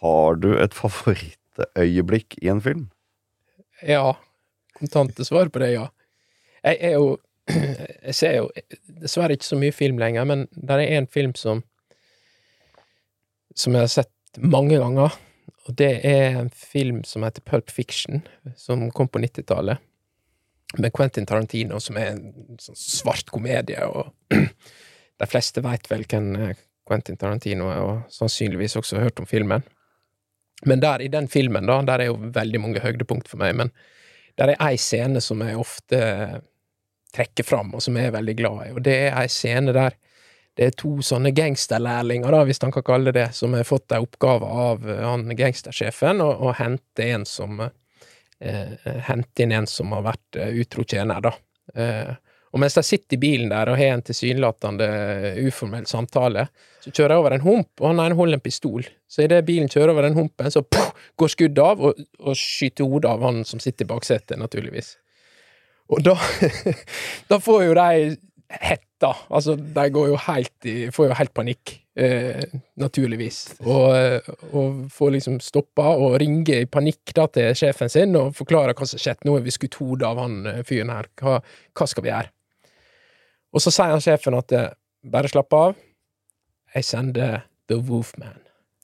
Har du et favorittøyeblikk i en film? Ja, kontante svar på det, ja. Jeg er jo, jeg ser jo dessverre ikke så mye film lenger, men der er en film som jeg har sett mange ganger, og det er en film som heter Pulp Fiction, som kom på 90-tallet, med Quentin Tarantino, som er en sånn svart komedie, og de fleste vet vel hvem Quentin Tarantino er, og sannsynligvis også hørt om filmen. Men der, i den filmen da, der er jo veldig mange høydepunkt for meg, men der er ei scene som jeg ofte trekker fram, og som jeg er veldig glad i, og det er ei scene der det er 2 sånne gangsterlærlinger, da, hvis han kan kalle det, som har fått en oppgave av han gangstersjefen, og hente en som hente inn en som har vært utro tjener, da. Og mens de sitter i bilen der og har en tilsynelatende uformell samtale, så kjører jeg over en hump, og han ene holder en pistol. Så i det bilen kjører over den humpen, så går skuddet av, og skyter hodet av han som sitter i baksetet, naturligvis. Og da, da får jo de hetta, altså de går jo får jo helt panikk, naturligvis, og får liksom stoppa og ringe i panikk da til sjefen sin og forklare hva som skjedd. Nå har vi skutt hodet av han fyren her, hva skal vi gjøre? Og så sier han sjefen at bare slapp av, jeg sender The Wolfman.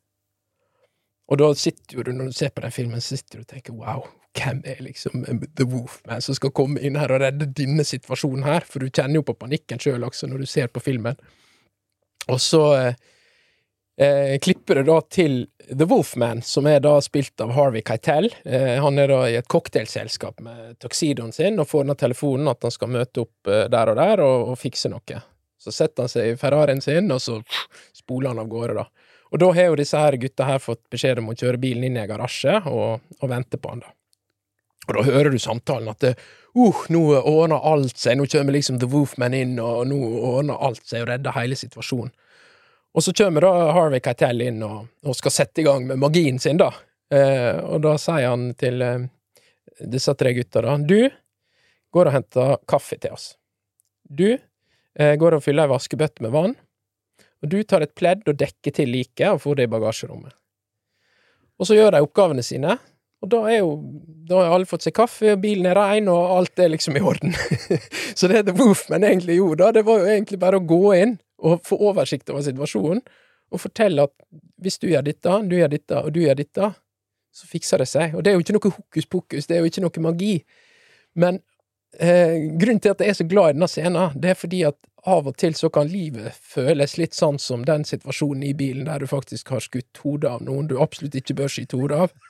Og da sitter du, når du ser på den filmen, så sitter du og tenker, wow, hvem er liksom The Wolfman som skal komme inn her og redde denne situasjonen her? For du kjenner jo på panikken selv også når du ser på filmen. Og så klipper det da til The Wolfman, som er da spilt av Harvey Keitel. Han er da i et cocktailselskap med tuxedoen sin, og får denne telefonen at han skal møte opp der og fikse noe. Så setter han seg i Ferrarien sin, og så spoler han av gårde da. Og da har jo disse her gutta her fått beskjed om å kjøre bilen inn i en garasje, og vente på han da. Og da hører du samtalen at nå ordner alt seg, nå kommer liksom The Wolfman inn, og nå ordner alt seg og redder hele situasjonen. Og så kommer da Harvey Keitel inn og skal sette i gang med magien sin da. Og da sier han til disse 3 gutta da, du går og henter kaffe til oss. Du går og fyller en vaskebøtte med vann, og du tar et pledd og dekker til like og får det i bagasjerommet. Og så gjør de oppgavene sine, og da har alle fått seg kaffe, og bilen er ren, og alt er liksom i orden. Så det The Wolfman egentlig gjorde da, det var jo egentlig bare å gå inn og få oversikt over situasjonen, og fortelle at hvis du gjør dette, du gjør dette, og du gjør dette, så fikser det seg. Og det er jo ikke noe hokus pokus, det er jo ikke noe magi. Men grunnen til at jeg er så glad i denne scenen, det er fordi at av og til så kan livet føles litt sånn som den situasjonen i bilen der du faktisk har skutt hodet av noen du absolutt ikke bør skyte hodet av.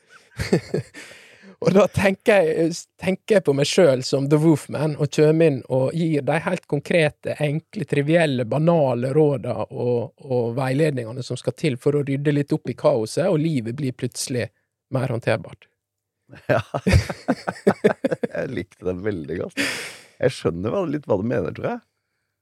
Og da tenker jeg på meg selv som The Wolfman og kommer inn og gir de helt konkrete, enkle, trivielle, banale rådene og veiledningene som skal til for å rydde litt opp i kaoset, og livet blir plutselig mer håndterbart. Ja, jeg likte den veldig godt. Jeg skjønner litt hva du mener, tror jeg.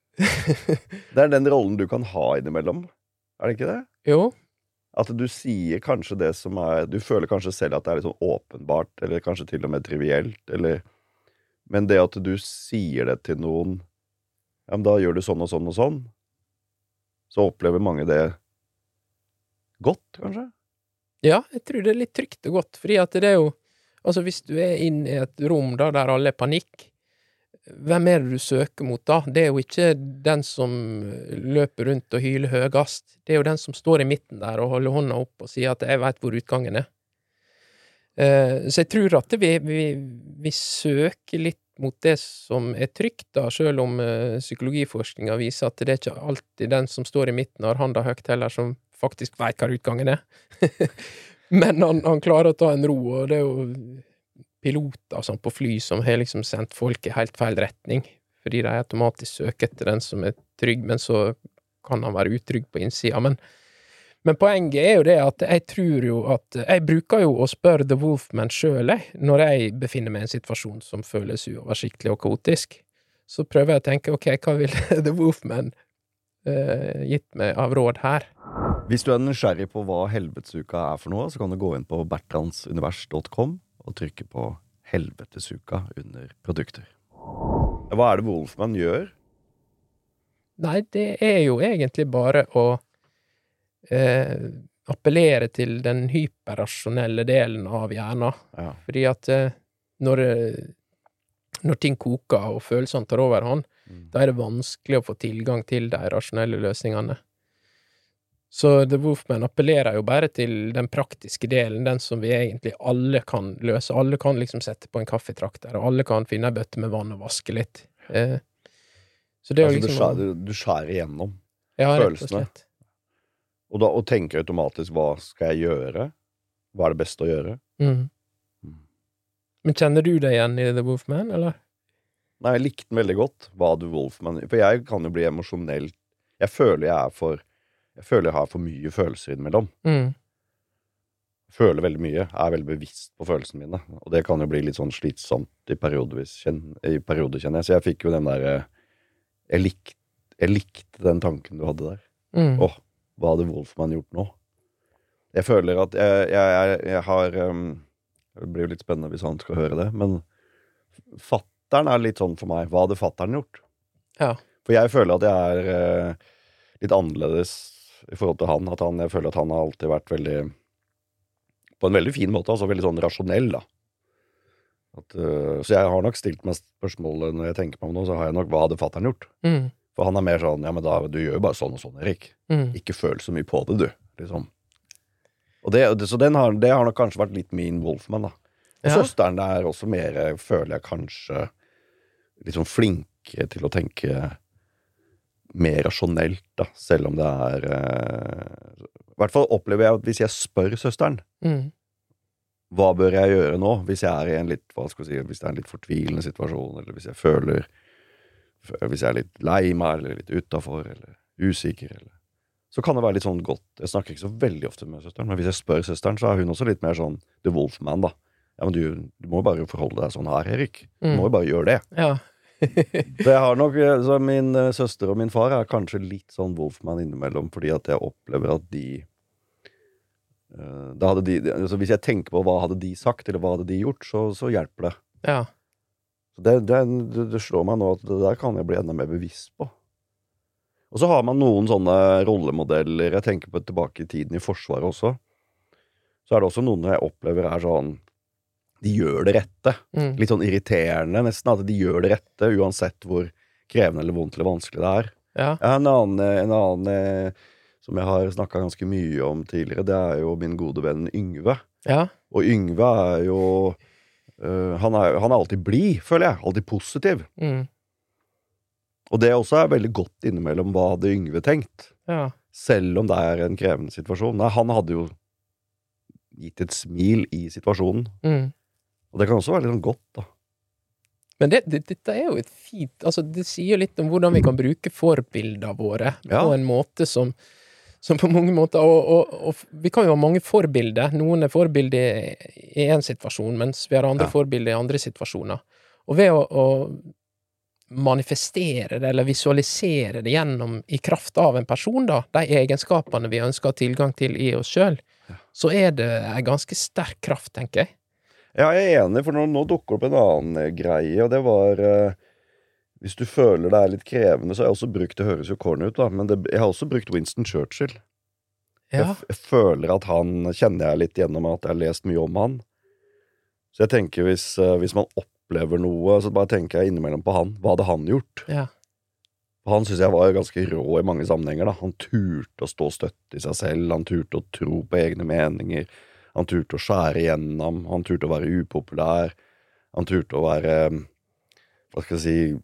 Det er den rollen du kan ha innimellom, er det ikke det? Jo. At du sier kanskje det som du føler kanskje selv at det er litt sånn åpenbart, eller kanskje til og med trivielt, men det at du sier det til noen, ja, men da gjør du sånn og sånn og sånn, så opplever mange det godt, kanskje? Ja, jeg tror det er litt trygt og godt, fordi at det er jo, altså hvis du er inne i et rom da, der alle er panikk, hvem er det du søker mot da? Det er jo ikke den som løper rundt og hyler høgast. Det er jo den som står i midten der og holder hånda opp og sier at jeg vet hvor utgangen er. Så jeg tror at vi søker litt mot det som er trygt da, selv om psykologiforskningen viser at det er ikke alltid den som står i midten har handa høgt heller som faktisk vet hva utgangen er. Men han klarer å ta en ro, og det er jo piloter sånn, på fly som har liksom sendt folk i helt feil retning, fordi de automatisk søker etter den som er trygg, men så kan han være utrygg på innsida. Men poenget er jo det at jeg tror jo at jeg bruker jo å spørre The Wolfman selv når jeg befinner meg i en situasjon som føles uoversiktlig og kaotisk. Så prøver jeg å tenke, ok, hva vil The Wolfman gitt meg av råd her? Hvis du er nysgjerrig på hva Helvetesuka er for noe, så kan du gå inn på bertrandsunivers.com og trykke på Helvetesuka under produkter. Hva er det Wolfman gjør? Nei, det er jo egentlig bare å appellere til den hyperrasjonelle delen av hjernen. Ja. Fordi at når ting koker og følelsene tar overhånd, da er det vanskelig å få tilgang til de rasjonelle løsningene. Så The Wolfman appellerer jo bare til den praktiske delen, den som vi egentlig alle kan løse. Alle kan liksom sette på en kaffetrakter, og alle kan finne en bøtte med vann og vaske litt. Så det er jo liksom... Du skjærer igjennom følelsene. Og tenker automatisk, hva skal jeg gjøre? Hva er det beste å gjøre? Men kjenner du deg igjen i The Wolfman, eller? Nei, jeg likte den veldig godt, hva The Wolfman... For jeg kan jo bli emosjonell. Jeg føler jeg har for mye følelser innimellom. Jeg føler veldig mye, er veldig bevisst på følelsene mine. Og det kan jo bli litt sånn slitsomt i perioder, kjenner jeg. Så jeg fikk jo den der... Jeg likte den tanken du hadde der. Hva hadde Wolfman gjort nå? Jeg føler at jeg har... Det blir jo litt spennende hvis han skal høre det, men fatteren er litt sånn for meg. Hva hadde fatteren gjort? Ja. For jeg føler at jeg er litt annerledes i forhold til han. Jeg føler at han har alltid vært veldig, på en veldig fin måte, altså veldig sånn rasjonell da. Så jeg har nok stilt meg spørsmålet når jeg tenker på noe, så har jeg nok, hva hadde fatteren gjort? For han er mer sånn, ja, men du gjør jo bare sånn og sånn, Erik. Ikke føl så mye på det, du, liksom. Og så det har nok kanskje vært litt min Wolfman, da. Og søsteren der også mer, føler jeg kanskje litt sånn flinkere til å tenke mer rasjonelt, da, selv om det er i hvert fall opplever jeg at hvis jeg spør søsteren hva bør jeg gjøre nå, hvis jeg er i en litt, hva skal jeg si, hvis det er en litt fortvilende situasjon, eller hvis jeg er litt lei meg, eller litt utenfor, eller usikker, eller så kan det være litt sånn godt. Jeg snakker ikke så veldig ofte med søsteren, men hvis jeg spør søsteren, så er hun også litt mer sånn The Wolfman, da. Ja, men du må jo bare forholde deg sånn her, Erik. Du må jo bare gjøre det. Ja. Så jeg har nok, så min søster og min far er kanskje litt sånn Wolfman innimellom, fordi at jeg opplever at altså hvis jeg tenker på hva hadde de sagt, eller hva hadde de gjort, så hjelper det. Ja. Så det slår meg nå at det der kan jeg bli enda mer bevisst på. Og så har man noen sånne rollemodeller, jeg tenker på tilbake i tiden i Forsvaret også, så er det også noen jeg opplever er sånn, de gjør det rette, litt sånn irriterende nesten, at de gjør det rette, uansett hvor krevende eller vondt eller vanskelig det er. Ja. En annen som jeg har snakket ganske mye om tidligere, det er jo min gode venn Yngve. Ja. Og Yngve er jo, han er alltid blid, føler jeg, alltid positiv. Og det også er veldig godt innimellom hva hadde Yngve tenkt. Ja. Selv om det er en krevende situasjon. Nei, han hadde jo gitt et smil i situasjonen. Og det kan også være litt sånn godt, da. Men dette er jo et fint... Altså, det sier litt om hvordan vi kan bruke forbildene våre på en måte som på mange måter... Og vi kan jo ha mange forbilder. Noen er forbilder i en situasjon, mens vi har andre forbilder i andre situasjoner. Og ved å manifestere det, eller visualisere det gjennom i kraft av en person, da, de egenskapene vi ønsker tilgang til i oss selv, så er det en ganske sterk kraft, tenker jeg. Ja, jeg er enig, for nå dukker opp en annen greie, og det var hvis du føler det er litt krevende, så har jeg også brukt, det høres jo corny ut da, men jeg har også brukt Winston Churchill. Ja. Jeg føler at han, kjenner jeg litt gjennom at jeg har lest mye om han. Så jeg tenker hvis man opplever noe, så bare tenker jeg innimellom på han. Hva hadde han gjort? Ja. Han synes jeg var ganske rå i mange sammenhenger da. Han turte å stå støtt i seg selv, han turte å tro på egne meninger, han turte å skjære igjennom, han turte å være upopulær, han turte å være, hva skal jeg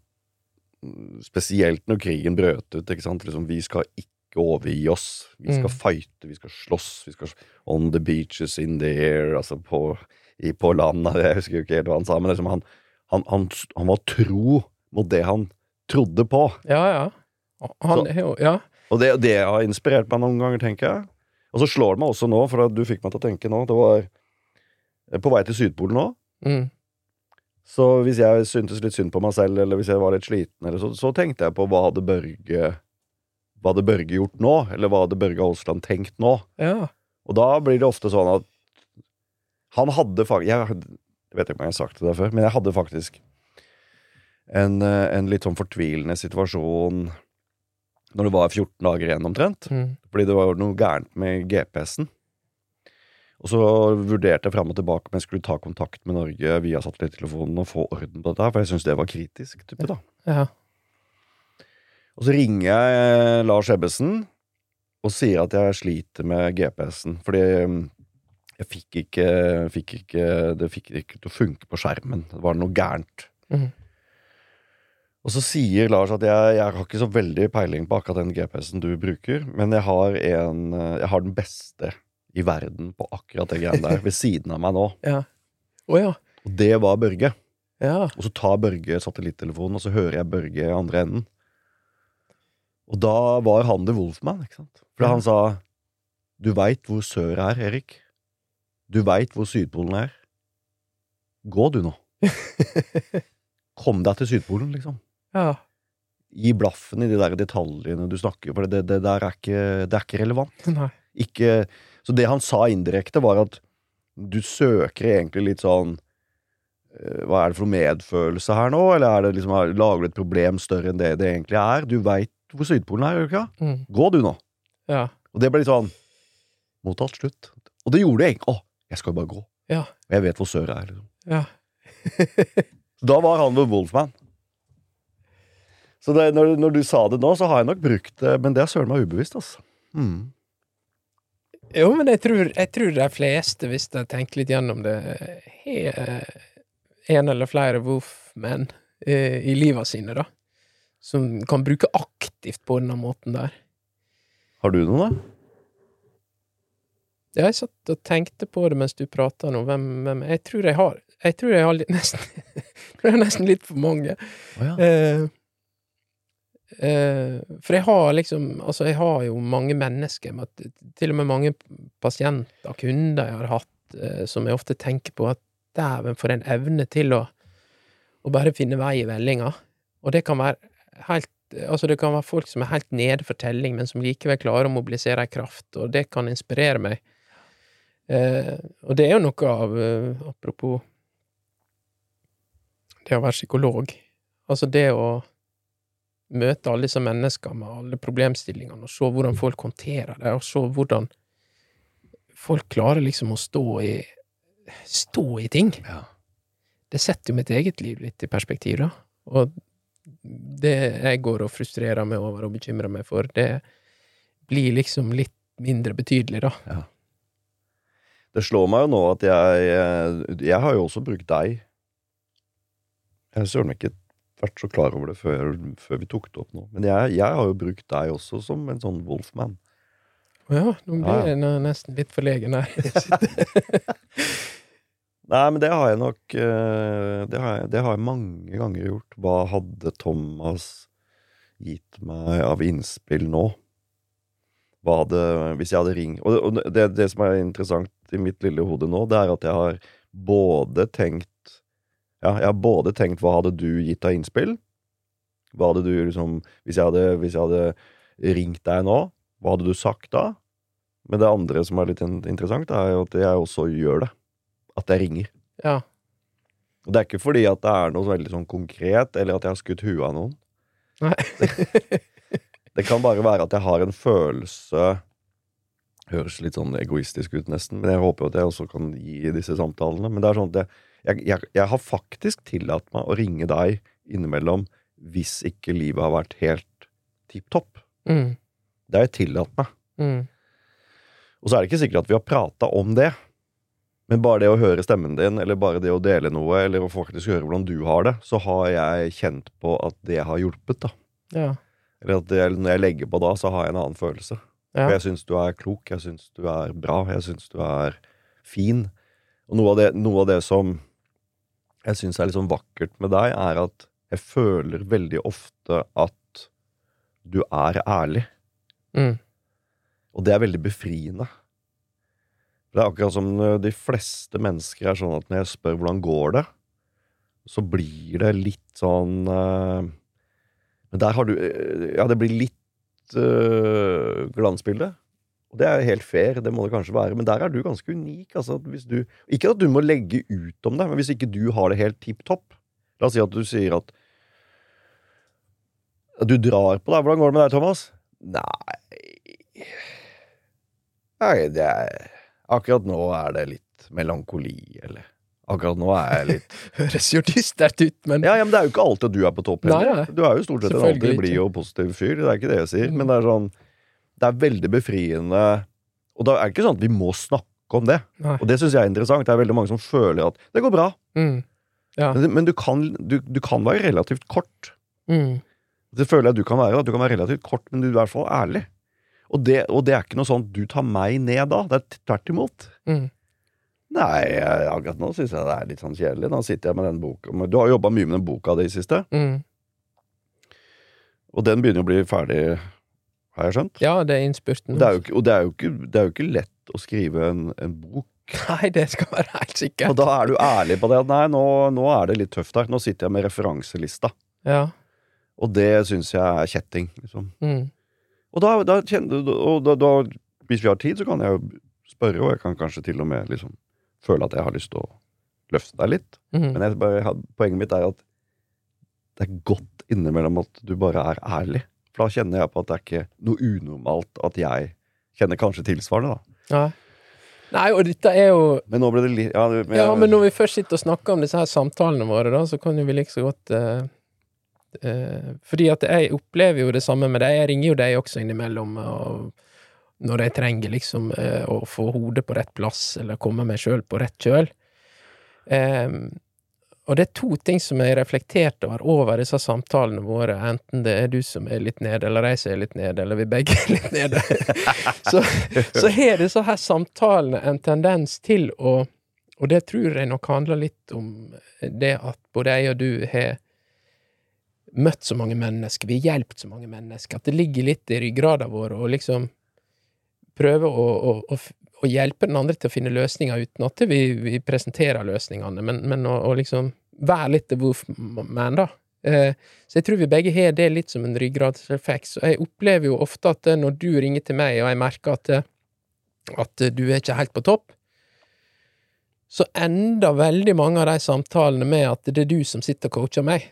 si, spesielt når krigen brøt ut, ikke sant? Liksom, vi skal ikke overgi oss, vi skal fighte, vi skal slåss, vi skal on the beaches, in the air, altså på landet, jeg husker jo ikke helt hva han sa, men liksom han var tro mot det han trodde på. Ja. Og det har inspirert meg noen ganger, tenker jeg. Og så slår det meg også nå, for at du fikk meg til å tenke nå, det var på vei til Sydpolen nå. Så hvis jeg syntes litt synd på meg selv, eller hvis jeg var litt sliten, eller så tenkte jeg på hva hadde Børge gjort nå, eller hva hadde Børge Aasland tenkt nå. Ja. Og da blir det ofte sånn at han hadde faktisk, jeg vet ikke om jeg har sagt det der før, men jeg hadde faktisk en litt sånn fortvilende situasjon når det var 14 dager igjen omtrent, fordi det var noe gærent med GPS-en. Og så vurderte jeg frem og tilbake om jeg skulle ta kontakt med Norge via satellittelefonen og få orden på dette her, for jeg synes det var kritisk, type da. Ja. Og så ringer jeg Lars Ebbesen og sier at jeg sliter med GPS-en, fordi jeg fikk ikke til å funke på skjermen. Det var noe gærent. Og så sier Lars at jeg har ikke så veldig peiling på akkurat den GPS-en du bruker, men jeg har den beste i verden på akkurat det greiene der, ved siden av meg nå. Ja. Ja. Og det var Børge. Ja. Og så tar Børge satellittelefonen, og så hører jeg Børge i andre enden. Og da var han The Wolfman, ikke sant? For han sa, du vet hvor sør er, Erik. Du vet hvor Sydpolen er. Gå du nå. Kom deg til Sydpolen, liksom. Ja. Gi blaffen i de der detaljene du snakker, for det der er ikke relevant. Nei. Så det han sa indirekte var at du søker egentlig litt sånn, hva er det for medfølelse her nå, eller er det liksom, lager du et problem større enn det egentlig er? Du vet hvor Sydpolen er, gjør du ikke? Gå du nå. Ja. Og det ble litt sånn, mottalt slutt. Og det gjorde jeg egentlig, jeg skal jo bare gå. Ja. Og jeg vet hvor sør er, liksom. Ja. Så da var han The Wolfman. Så når du sa det nå, så har jeg nok brukt det, men det er søren meg ubevisst, altså. Jo, men jeg tror de fleste, hvis de tenker litt gjennom det, har en eller flere Wolfmen i livet sine, da, som kan bruke aktivt på denne måten der. Har du noe da? Ja, jeg satt og tenkte på det mens du pratet nå, hvem jeg tror jeg har nesten litt for mange. For jeg har liksom, altså jeg har jo mange mennesker, til og med mange pasienter, kunder jeg har hatt, som jeg ofte tenker på at dæven for en evne til å bare finne vei i vellinga. Og det kan være det kan være folk som er helt nede for telling, men som likevel klarer å mobilisere en kraft, og det kan inspirere meg. Og det er jo noe av, apropos det å være psykolog, altså det å møte alle disse mennesker med alle problemstillingene, og se hvordan folk håndterer det, og se hvordan folk klarer liksom å stå i ting. Ja. Det setter jo mitt eget liv litt i perspektiv, da. Og det jeg går og frustrerer meg over og bekymrer meg for, det blir liksom litt mindre betydelig, da. Ja. Det slår meg jo nå at jeg har jo også brukt deg. Jeg har ikke vært så klar over det før vi tok det opp nå. Men jeg har jo brukt deg også som en sånn Wolfman. Ja, nå blir jeg nesten litt forlegen her. Nei, men det har jeg nok det har jeg mange ganger gjort. Hva hadde Thomas gitt meg av innspill nå? Hvis jeg hadde ringt og det som er interessant i mitt lille hode nå, det er at jeg har både tenkt hva hadde du gitt av innspill? Hva hadde du liksom, hvis jeg hadde ringt deg nå, hva hadde du sagt da? Men det andre som er litt interessant er jo at jeg også gjør det. At jeg ringer. Ja. Og det er ikke fordi at det er noe veldig sånn konkret, eller at jeg har skutt huet av noen. Nei. Det kan bare være at jeg har en følelse, høres litt sånn egoistisk ut nesten, men jeg håper at jeg også kan gi disse samtalene. Men det er sånn at jeg har faktisk tillatt meg å ringe deg innimellom hvis ikke livet har vært helt tipptopp. Det har jeg tillatt meg. Og så er det ikke sikkert at vi har pratet om det, men bare det å høre stemmen din, eller bare det å dele noe, eller å faktisk høre hvordan du har det, så har jeg kjent på at det har hjulpet da. Ja. Eller at når jeg legger på da, så har jeg en annen følelse. Ja. For jeg synes du er klok, jeg synes du er bra, jeg synes du er fin. Og noe av det som jeg synes er litt sånn vakkert med deg, er at jeg føler veldig ofte at du er ærlig. Og det er veldig befriende. Det er akkurat som de fleste mennesker er sånn at når jeg spør hvordan går det, så blir det litt sånn men der har du det blir litt glansbilde. Og det er helt fair, det må det kanskje være, men der er du ganske unik. Altså, ikke at du må legge ut om det, men hvis ikke du har det helt tipp-topp, la oss si at du sier at du drar på deg. Hvordan går det med deg, Thomas? Nei, det akkurat nå det litt melankoli, eller akkurat nå jeg litt Høres jo dystert ut, men Ja, men det jo ikke alltid at du på topp heller. Nei. Du jo stort sett en Selvfølgelig alltid blid og positiv fyr, det ikke det jeg sier. Men det sånn, det veldig befriende, og da det ikke sånn at vi må snakke om det. Nei. Og det synes jeg interessant. Det veldig mange som føler at det går bra. Ja. Men du kan være relativt kort. Det føler jeg du kan være. At du kan være relativt kort, men du I hvert fall ærlig. Og det ikke noe sånn, du tar meg ned da. Det tvert imot. Nei, akkurat nå synes jeg det litt sånn kjedelig. Nå sitter jeg med den boka. Du har jobbet mye med den boka det I siste. Og den begynner å bli ferdig, har jeg skjønt? Ja, det innspurten. Og det jo ikke lett å skrive en bok. Nei, det skal være helt sikkert. Og da du ærlig på det, at nei, nå det litt tøft her. Nå sitter jeg med referanselista. Ja. Og det synes jeg kjetting, liksom. Og da kjenner du, hvis vi har tid, så kan jeg jo spørre, og jeg kan kanskje til og med liksom føle at jeg har lyst til å løfte deg litt. Men poenget mitt at det godt innimellom at du bare ærlig. For da kjenner jeg på at det ikke noe unormalt at jeg kjenner kanskje tilsvarende, da. Nei, og dette jo Men nå ble det litt men når vi først sitter og snakker om disse her samtalene våre, da, så kan jo vi like så godt fordi at jeg opplever jo det samme med deg. Jeg ringer jo deg også innimellom, og når jeg trenger liksom å få hodet på rett plass, eller komme meg selv på rett kjøl. Og det to ting som jeg reflekterte over disse samtalene våre, enten det du som litt nede, eller jeg som litt nede, eller vi begge litt nede. så har disse her samtalene en tendens til og det tror jeg nok handler litt om det at både jeg og du har møtt så mange mennesker, vi har hjulpet så mange mennesker, at det ligger litt I ryggraden vår, og liksom prøve å hjelpe den andre til å finne løsninger uten at vi presenterer løsningene, men å liksom være litt the Wolfman da. Så jeg tror vi begge har det litt som en ryggradsrefleks, og jeg opplever jo ofte at når du ringer til meg, og jeg merker at du ikke helt på topp, så ender veldig mange av de samtalene med at det du som sitter og coacher meg.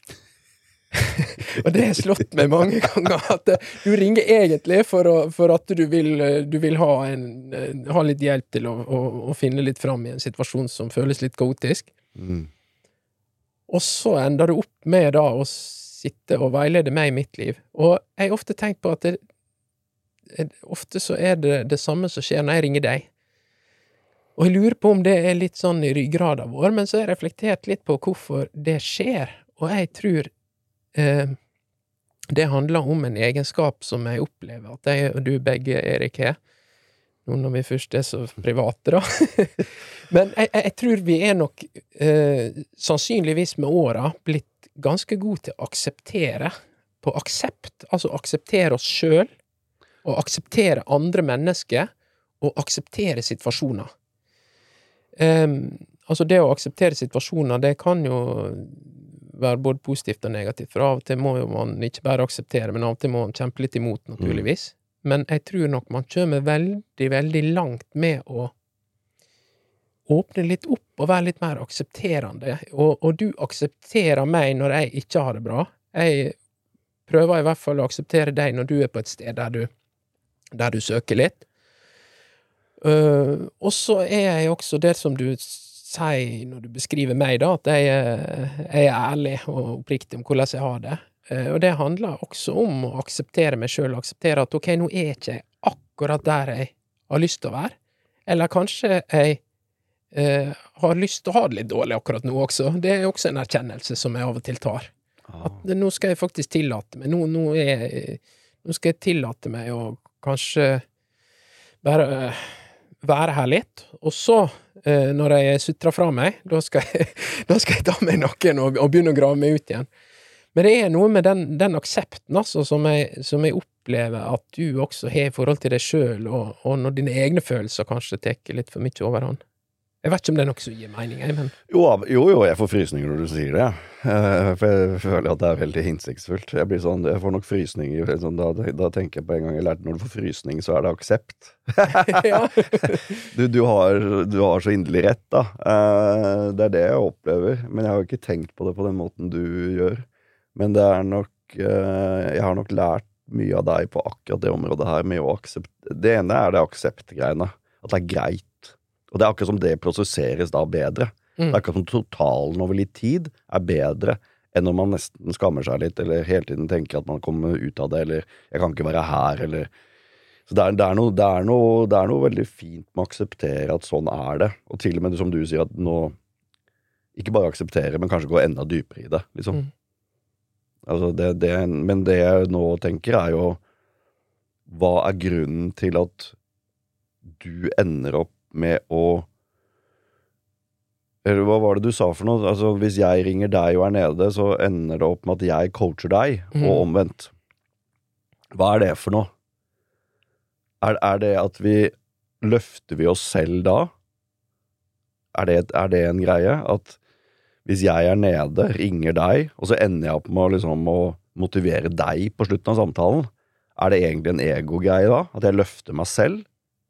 Og det har slått meg mange ganger at du ringer egentlig for at du vil ha litt hjelp til å finne litt fram I en situasjon som føles litt kaotisk. Og så ender du opp med da å sitte og veilede meg I mitt liv. Og jeg har ofte tenkt på at ofte så det samme som skjer når jeg ringer deg. Og jeg lurer på om det litt sånn I ryggraden vår, men så har jeg reflektert litt på hvorfor det skjer. Og jeg tror det handler om en egenskap som jeg opplever at jeg og du begge, Erik, har. Nå når vi først så private, da. Men jeg tror vi nok sannsynligvis med åra blitt ganske gode til å akseptere, på aksept, altså akseptere oss selv, og akseptere andre mennesker, og akseptere situasjoner. Altså det å akseptere situasjoner, det kan jo være både positivt og negativt, for av og til må jo man ikke bare akseptere, men av og til må man kjempe litt imot, naturligvis. Men jeg tror nok man kommer veldig, veldig langt med å åpne litt opp og være litt mer aksepterende, og du aksepterer meg når jeg ikke har det bra. Jeg prøver I hvert fall å akseptere deg når du på et sted der du søker litt. Og så jeg også det som du sier når du beskriver meg da, at jeg ærlig og oppriktig om hvordan jeg har det. Og det handler også om å akseptere meg selv, akseptere at ok, nå ikke jeg akkurat der jeg har lyst til å være, eller kanskje jeg har lyst til å ha det litt dårlig akkurat nå også. Det også en erkjennelse som jeg av og til tar. At nå skal jeg faktisk tillate meg, nå skal jeg tillate meg å kanskje bare være her litt, og så når jeg sutrer fra meg, da skal jeg ta meg noen og begynne å grave meg ut igjen. Men det noe med den aksepten altså, som jeg opplever at du også har I forhold til deg selv, og når dine egne følelser kanskje tekker litt for mye overhånd. Jeg vet ikke om det noe som gir mening, men... Jo, jeg får frysninger når du sier det. For jeg føler at det veldig hinsiksfullt. Jeg får nok frysninger. Sånn, da tenker jeg på en gang jeg lærte når du får frysning, så det aksept. Ja. du har så inderlig rett, da. Det det jeg opplever. Men jeg har jo ikke tenkt på det på den måten du gjør. Men det nok jeg har nok lært mye av deg på akkurat det området her med å akseptere. Det ene det akseptgreiene. at det greit. Og det akkurat som det prosesseres da bedre. Det akkurat som totalen over litt tid bedre enn når man nesten skammer seg litt, eller hele tiden tenker at man kommer ut av det, eller jeg kan ikke være her, eller... Så det er noe veldig fint med å akseptere at sånn det, og til og med som du sier at nå, ikke bare akseptere, men kanskje gå enda dypere i det, liksom. Altså men det jeg nå tenker jo, hva grunnen til at du ender opp med å eller hva var det du sa for noe? Altså, hvis jeg ringer deg og nede, så ender det opp med at jeg coacher deg, og omvendt. Hva det for noe? Det at løfter vi oss selv da? Det en greie? At hvis jeg nede, ringer deg, og så ender jeg opp med liksom, å motivere deg på slutten av samtalen, det egentlig en ego-greie da? At jeg løfter meg selv?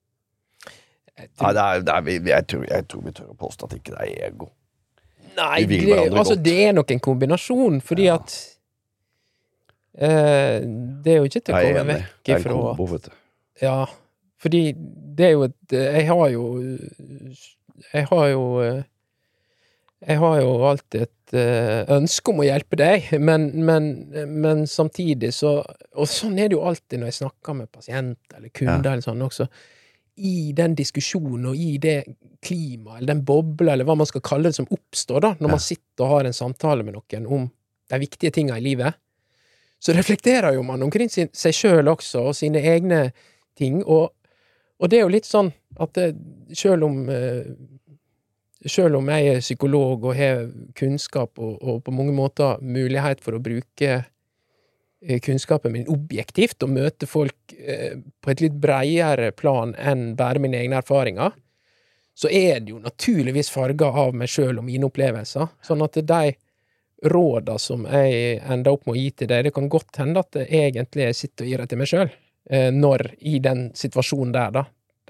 Nei, jeg tror vi tør å påstå at ikke det ego. Nei, det nok en kombinasjon, fordi at det jo ikke til å komme vekk ifra en kombo, vet du. Ja, fordi det jo jeg har jo alltid et ønske om å hjelpe deg, men samtidig så, og sånn det jo alltid når jeg snakker med pasienter eller kunder eller sånn også, i den diskusjonen og i det klima, eller den bobla, eller hva man skal kalle det som oppstår da, når man sitter og har en samtale med noen om de viktige tingene i livet, så reflekterer jo man omkring seg selv også, og sine egne ting, og det jo litt sånn at selv om jeg psykolog og har kunnskap og på mange måter mulighet for å bruke kunnskapen min objektivt og møte folk på et litt bredere plan enn bare mine egne erfaringer, så det jo naturligvis farget av meg selv og mine opplevelser. Sånn at de råda som jeg ender opp med å gi til deg, det kan godt hende at jeg egentlig sitter og gir det til meg selv, når i den situasjonen der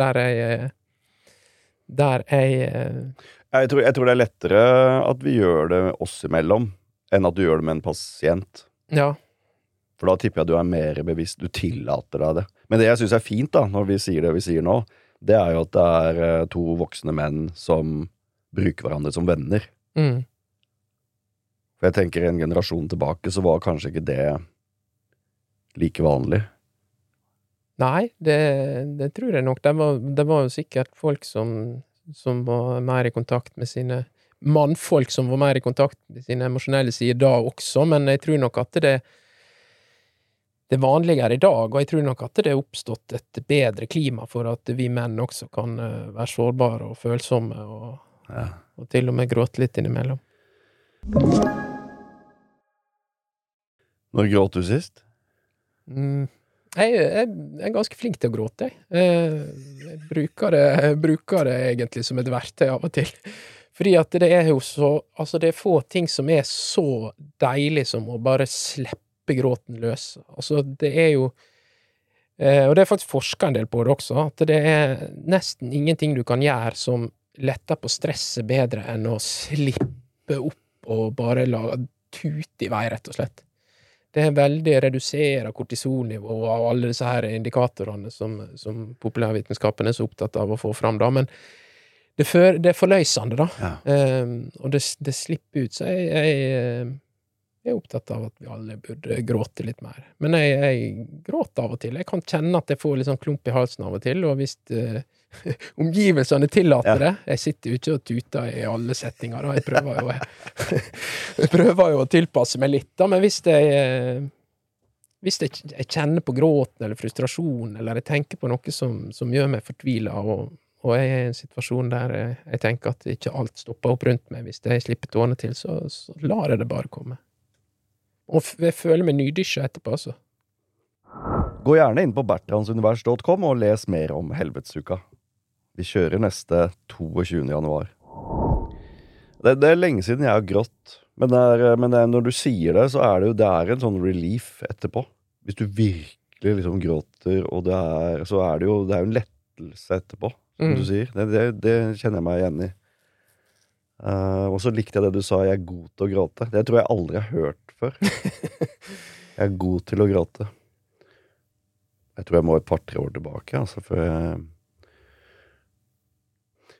Jeg tror det lettere at vi gjør det oss imellom, enn at du gjør det med en pasient. Ja. For da tipper jeg at du mer bevisst, du tillater deg det. Men det jeg synes fint da, når vi sier det vi sier nå, det jo at det to voksne menn som bruker hverandre som venner. For jeg tenker en generasjon tilbake, så var kanskje ikke det like vanlig. Nei, det tror jeg nok. Det var jo sikkert folk som var mer i kontakt med sine mannfolk, som var mer i kontakt med sine emosjonelle sider da også, men jeg tror nok at det vanligere i dag, og jeg tror nok at det oppstått et bedre klima for at vi menn også kan være sårbare og følsomme, og til og med gråte litt innimellom. Når gråt du sist? Jeg ganske flink til å gråte. Jeg bruker det egentlig som et verktøy av og til. Fordi at det jo så, altså det få ting som så deilig som å bare slippe gråten løs. Altså det jo, og det faktisk forsket en del på det også, at det nesten ingenting du kan gjøre som letter på stresset bedre enn å slippe opp og bare la tut i vei, rett og slett. Det veldig reduserer kortisolnivå og alle disse her indikatorene som populærvitenskapen så opptatt av å få fram da, men det forløsende da, og det slipper ut, så jeg opptatt av at vi alle burde gråte litt mer. Men jeg gråter av og til. Jeg kan kjenne at jeg får litt sånn klump i halsen av og til, og hvis omgivelsene tillater det, jeg sitter jo ikke og tuter i alle settinger, da. Jeg prøver jo å tilpasse meg litt, da, men hvis jeg kjenner på gråten eller frustrasjon, eller jeg tenker på noe som gjør meg fortvilet, og jeg i en situasjon der jeg tenker at ikke alt stopper opp rundt meg, hvis jeg slipper tårene til, så lar jeg det bare komme. Og jeg føler meg nydysja etterpå, altså. Gå gjerne inn på bertrandsunivers.com og les mer om helvetesuka. Vi kjører neste 22. januar. Det lenge siden jeg har grått, men når du sier det, så det en sånn relief etterpå. Hvis du virkelig liksom gråter, og så det jo en lettelse etterpå, som du sier. Det kjenner jeg meg igjen i. Og så likte jeg det du sa, jeg god til å gråte. Det tror jeg aldri har hørt før. Jeg god til å gråte. Jeg tror jeg må et par-tre år tilbake, altså, for jeg,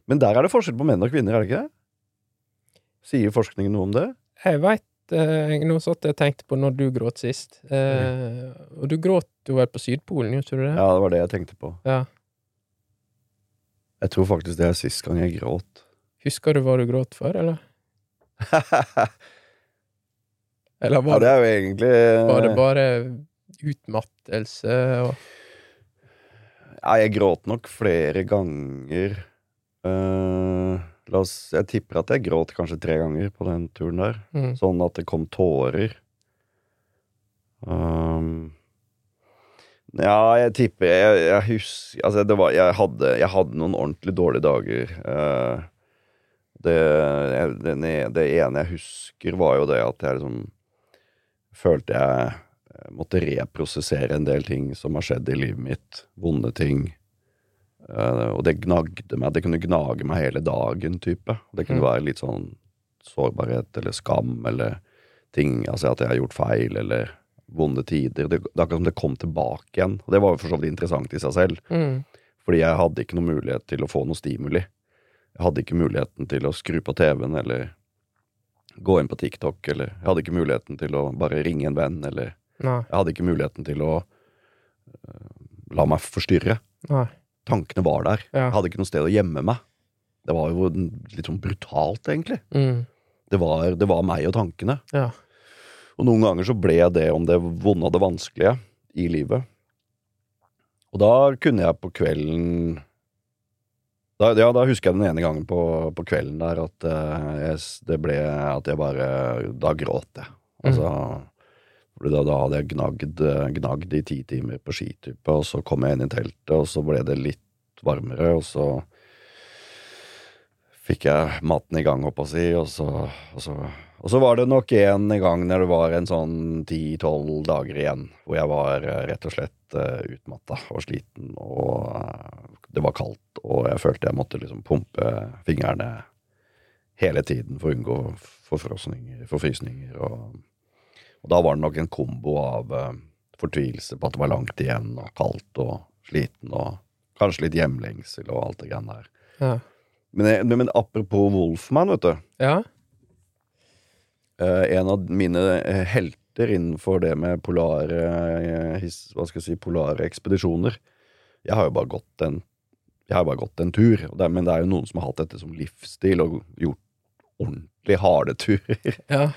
Men der det forskjell på menn og kvinner, det ikke det? Sier forskningen noe om det? Jeg vet, nå satt jeg og tenkte på når du gråt sist. Og du gråt jo vel på Sydpolen, gjorde du det? Ja, det var det jeg tenkte på. Ja. Jeg tror faktisk det sist gang jeg gråt. Husker du hva du gråt for, eller? Eller Ja, det jo egentlig var det bare utmattelse og Ja, jeg gråt nok flere ganger. Jeg tipper at jeg gråt kanskje 3 ganger på den turen der. Sånn at det kom tårer. Ja, jeg tipper Jeg husker altså jeg hadde noen ordentlig dårlige dager. Det ene jeg husker, var jo det at jeg liksom følte jeg måtte reprosessere en del ting som har skjedd i livet mitt. Vonde ting. Og det gnagde meg. Det kunne gnage meg hele dagen, type. Det kunne være litt sånn sårbarhet eller skam eller ting, altså at jeg har gjort feil eller vonde tider. Det akkurat som det kom tilbake igjen. Og det var jo for så vidt interessant i seg selv. Fordi jeg hadde ikke noen mulighet til å få noe stimuli. Jeg hadde ikke muligheten til å skru på TV-en eller gå inn på TikTok, eller jeg hadde ikke muligheten til å bare ringe en venn, eller jeg hadde ikke muligheten til å la meg forstyrre. Tankene var der. Jeg hadde ikke noe sted å gjemme meg. Det var jo litt sånn brutalt, egentlig. Det var meg og tankene. Og noen ganger så ble det om det vonde og det vanskelige i livet. Og da kunne jeg på kvelden da husker jeg den ene gangen på kvelden der at det ble at jeg bare da gråt jeg. Altså, fordi da hadde jeg gnagd i 10 timer på skitype, og så kom jeg inn i teltet, og så ble det litt varmere, og så fikk jeg maten i gang, håper jeg å si, og så var det nok en gang når det var en sånn 10-12 dager igjen, hvor jeg var rett og slett utmattet og sliten, og det var kaldt, og jeg følte jeg måtte liksom pumpe fingrene hele tiden for å unngå forfrysninger, og da var det nok en kombo av fortvilelse på at det var langt igjen, og kaldt og sliten, og kanskje litt hjemlengsel og alt det grann der. Men apropos Wolfman, vet du. En av mine helter innenfor det med polare ekspedisjoner. Jeg har jo bare gått en tur, men det jo noen som har hatt dette som livsstil og gjort ordentlig harde turer.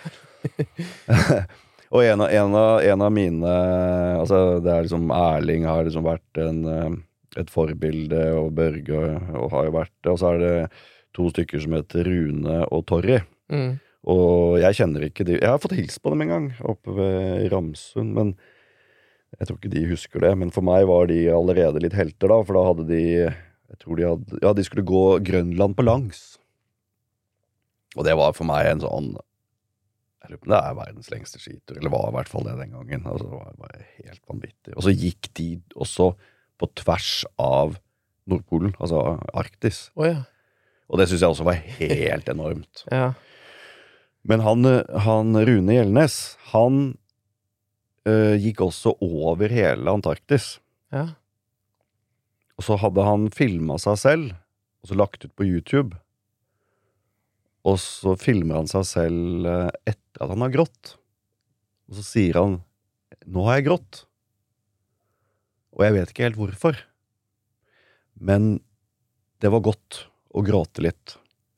Og en av mine, altså det liksom Erling har liksom vært et forbilde, og Børge og har jo vært det, og så det 2 stykker som heter Rune og Torri. Og jeg kjenner ikke de. Jeg har fått hilse på dem en gang oppe ved Ramsund, men jeg tror ikke de husker det. Men for meg var de allerede litt helter da, for da hadde de skulle gå Grønland på langs. Og det var for meg en sånn, jeg lurer på om det verdens lengste skitur, eller var i hvert fall det den gangen. Altså det var bare helt vanvittig. Og så gikk de også på tvers av Nordpolen, altså Arktis. Og det synes jeg også var helt enormt. Men han Rune Gjelnes, han gikk også over hele Antarktis. Og så hadde han filmet seg selv, og så lagt ut på YouTube. Og så filmer han seg selv etter at han har grått. Og så sier han, nå har jeg grått. Og jeg vet ikke helt hvorfor. Men det var godt å gråte litt.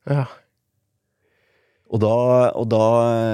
Og da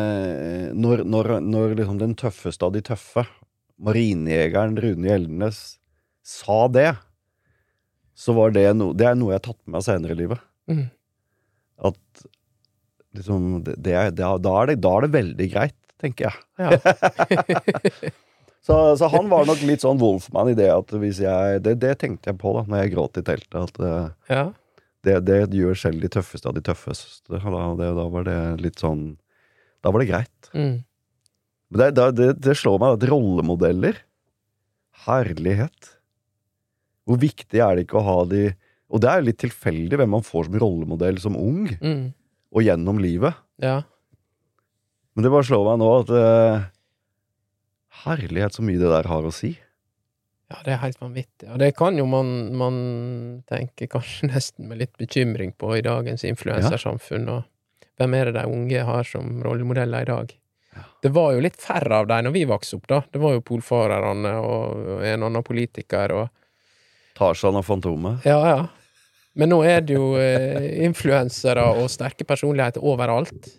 når liksom den tøffeste av de tøffe, marinejegeren Rune Gjelnes, sa det, så var det noe jeg har tatt med meg senere i livet. At liksom, da det veldig greit, tenker jeg. Så han var nok litt sånn Wolfman i det, at hvis det tenkte jeg på da, når jeg gråt i teltet, at det gjør selv de tøffeste av de tøffeste. Da var det litt sånn, da var det greit. Men det slår meg at rollemodeller, herlighet, hvor viktig det ikke å ha de, og det jo litt tilfeldig hvem man får som rollemodell som ung, og gjennom livet. Men det bare slår meg nå at herlighet så mye det der har å si. Ja, det helt vanvittig. Og det kan jo man tenke kanskje nesten med litt bekymring på i dagens influensersamfunn, og hvem det de unge har som rollemodeller i dag? Ja. Det var jo litt færre av dem når vi vokste opp, da. Det var jo polfarerne og en annen politiker og Tarzan og Fantomet. Ja. Men nå det jo influensere og sterke personligheter overalt.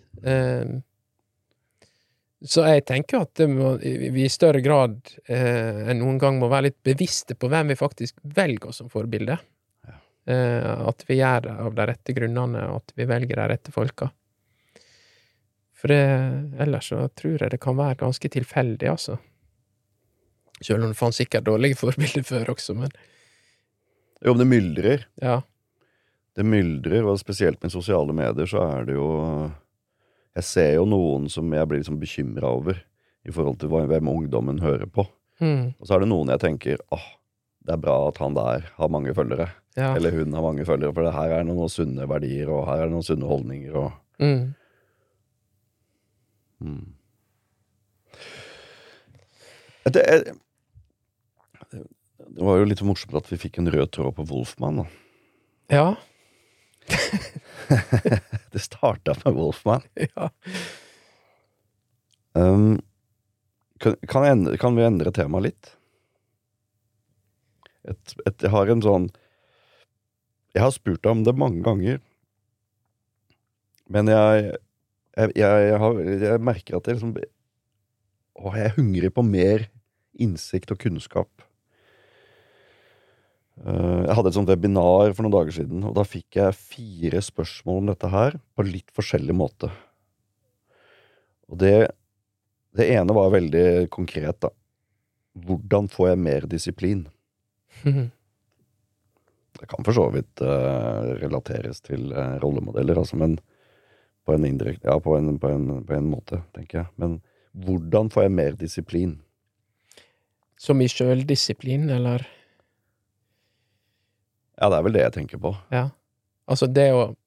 Så jeg tenker at vi i større grad enn noen gang må være litt bevisste på hvem vi faktisk velger som forbilde. Ja. At vi gjør det av de rette grunnene, og at vi velger de rette folka. For ellers så tror jeg det kan være ganske tilfeldig, altså. Selv om det fanns sikkert dårlige forbilder før også, men Jo, men det myldrer. ja. Det myldrer, og spesielt med sosiale medier så det jo Jeg ser jo noen som jeg blir liksom bekymret over i forhold til hvem ungdommen hører på. Og så det noen jeg tenker, det bra at han der har mange følgere. Ja. Eller hun har mange følgere, for her det noen sunne verdier, og her det noen sunne holdninger, og Det var jo litt morsomt at vi fikk en rød tråd på Wolfman, da. Ja. Det startet med Wolfman. Ja. Kan vi endre temaet litt? Jeg har en sånn Jeg har spurt deg om det mange ganger, men jeg merker at jeg liksom jeg hungrer på mer innsikt og kunnskap. Jeg hadde et sånt webinar for noen dager siden, og da fikk jeg 4 spørsmål om dette her på litt forskjellig måte. Og det ene var veldig konkret, da. Hvordan får jeg mer disiplin? Det kan for så vidt relateres til rollemodeller, altså, men på en indirekte, ja, på en måte, tenker jeg. Men hvordan får jeg mer disiplin? Som i selvdisiplin, eller? Ja, det vel det jeg tenker på. Ja. Altså det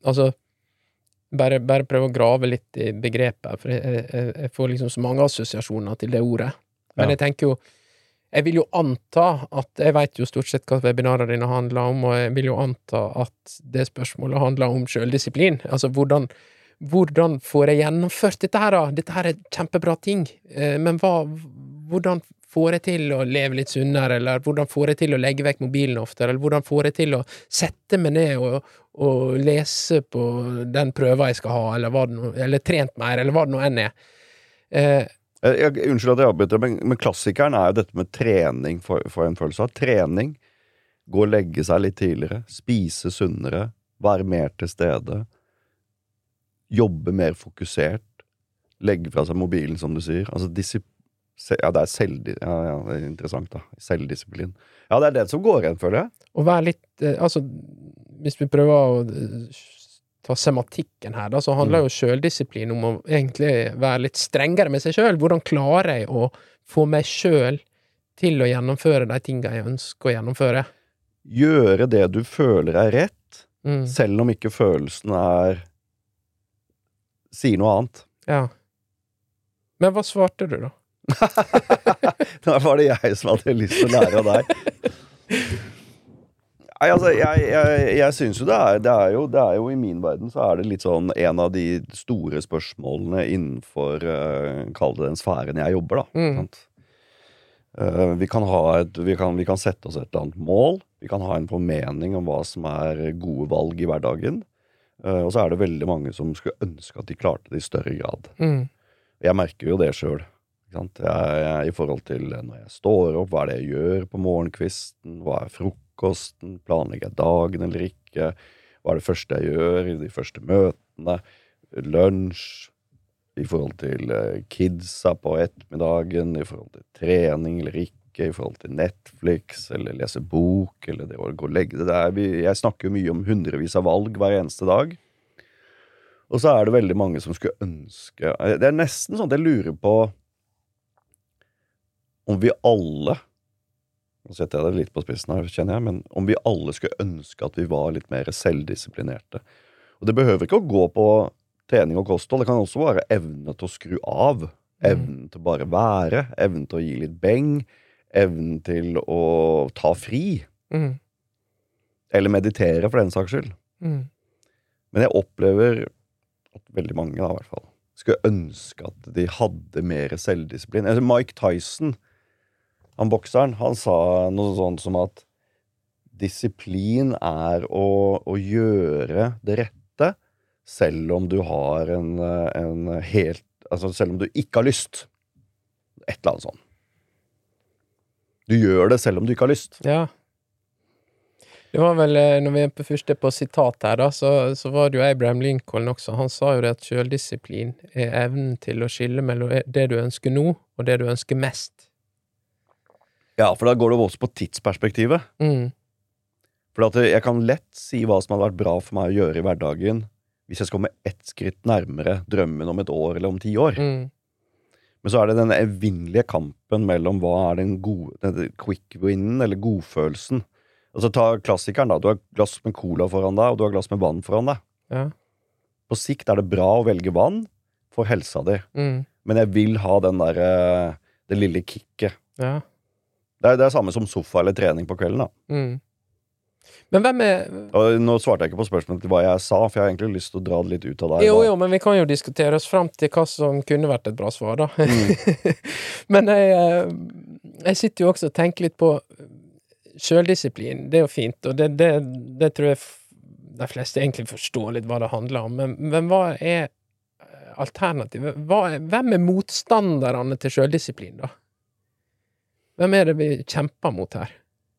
bare prøve å grave litt i begrepet, for jeg får liksom så mange assosiasjoner til det ordet. Men jeg tenker jo, jeg vil jo anta at, jeg vet jo stort sett hva webinarer dine handler om, og jeg vil jo anta at det spørsmålet handler om selvdisiplin. Altså hvordan får jeg gjennomført dette her da? Dette her kjempebra ting, men hvordan får jeg til å leve litt sunnere, eller hvordan får jeg til å legge vekk mobilen oftere, eller hvordan får jeg til å sette meg ned og lese på den prøva jeg skal ha, eller trent mer, eller hva det nå enn Unnskyld at jeg avbryter, men klassikeren jo dette med trening for en følelse av. Trening, gå og legge seg litt tidligere, spise sunnere, være mer til stede, jobbe mer fokusert, legge fra seg mobilen, som du sier. Altså ja, det interessant da. Selvdisiplin. Ja, det det som går igjen, føler jeg. Å være litt, altså, hvis vi prøver å ta sematikken her, da, så handler jo selvdisiplin om å egentlig være litt strengere med seg selv. Hvordan klarer jeg å få meg selv til å gjennomføre de tingene jeg ønsker å gjennomføre? Gjøre det du føler rett, selv om ikke følelsen sier noe annet. Ja. Men hva svarte du da? Da var det jeg som hadde lyst til å lære av deg. Nei, altså, jeg synes jo det jo i min verden så det litt sånn en av de store spørsmålene innenfor, kall det den sfæren jeg jobber da. Sant? Vi kan sette oss et eller annet mål, vi kan ha en formening om hva som gode valg i hverdagen, og så det veldig mange som skulle ønske at de klarte det i større grad. Jeg merker jo det selv. I forhold til når jeg står opp, hva det jeg gjør på morgenkvisten, hva frokosten, planlegger jeg dagen eller ikke, hva det første jeg gjør i de første møtene, lunsj, i forhold til kidsa på ettermiddagen, i forhold til trening eller ikke, i forhold til Netflix, eller lese bok, eller det å gå og legge det. Jeg snakker jo mye om hundrevis av valg hver eneste dag, og så det veldig mange som skulle ønske, det nesten sånn at jeg lurer på om vi alle, nå setter jeg det litt på spissen her, kjenner jeg, men om vi alle skulle ønske at vi var litt mer selvdisiplinerte. Og det behøver ikke å gå på trening og kosthold, det kan også være evne til å skru av, evnen til å bare være, evnen til å gi litt beng, evnen til å ta fri, eller meditere for den saks skyld. Men jeg opplever at veldig mange da, i hvert fall, skulle ønske at de hadde mer selvdisiplin. Altså Mike Tyson, han bokseren, han sa noe sånt som at disiplin å gjøre det rette, selv om du har en helt, altså selv om du ikke har lyst. Et eller annet sånt. Du gjør det selv om du ikke har lyst. Ja. Det var vel, når vi først på sitat her da, så var det jo Abraham Lincoln også. Han sa jo det at selvdisiplin evnen til å skille mellom det du ønsker nå, og det du ønsker mest. Ja, for da går det også på tidsperspektivet. For at jeg kan lett si hva som hadde vært bra for meg å gjøre i hverdagen, hvis jeg skal komme ett skritt nærmere drømmen om et år eller om 10 år. Men så det den evinnelige kampen mellom hva den quick win eller godfølelsen. Altså ta klassikeren da, du har glass med cola foran deg, og du har glass med vann foran deg. Ja. På sikt det bra å velge vann for helsa di. Men jeg vil ha den der, det lille kicket. Ja. Det samme som sofa eller trening på kvelden da. Men hvem Og nå svarte jeg ikke på spørsmålet til hva jeg sa, for jeg har egentlig lyst til å dra det litt ut av deg. Jo, men vi kan jo diskutere oss frem til hva som kunne vært et bra svar da. Men jeg sitter jo også og tenker litt på selvdisiplin, det jo fint, og det tror jeg de fleste egentlig forstår litt hva det handler om, men hva alternativet? Hvem motstanderne til selvdisiplin da? Hvem det vi kjemper mot her?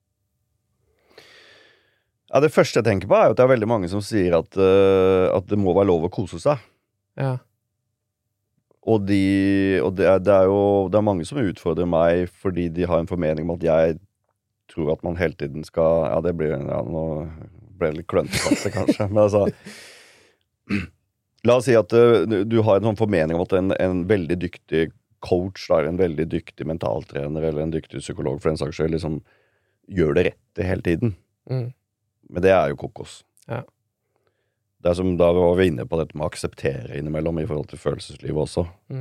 Ja, det første jeg tenker på jo at det veldig mange som sier at det må være lov å kose seg. Ja. Og det jo mange som utfordrer meg fordi de har en formening om at jeg tror at man hele tiden skal, ja det blir, ja nå ble det litt kløntete kanskje, men altså la oss si at du har en sånn formening om at en veldig dyktig coach, da, en veldig dyktig mentaltrener eller en dyktig psykolog for den saks skyld, liksom gjør det rette hele tiden. Men det jo kokos. Ja. Det som da var vi inne på dette med å akseptere innimellom i forhold til følelseslivet også.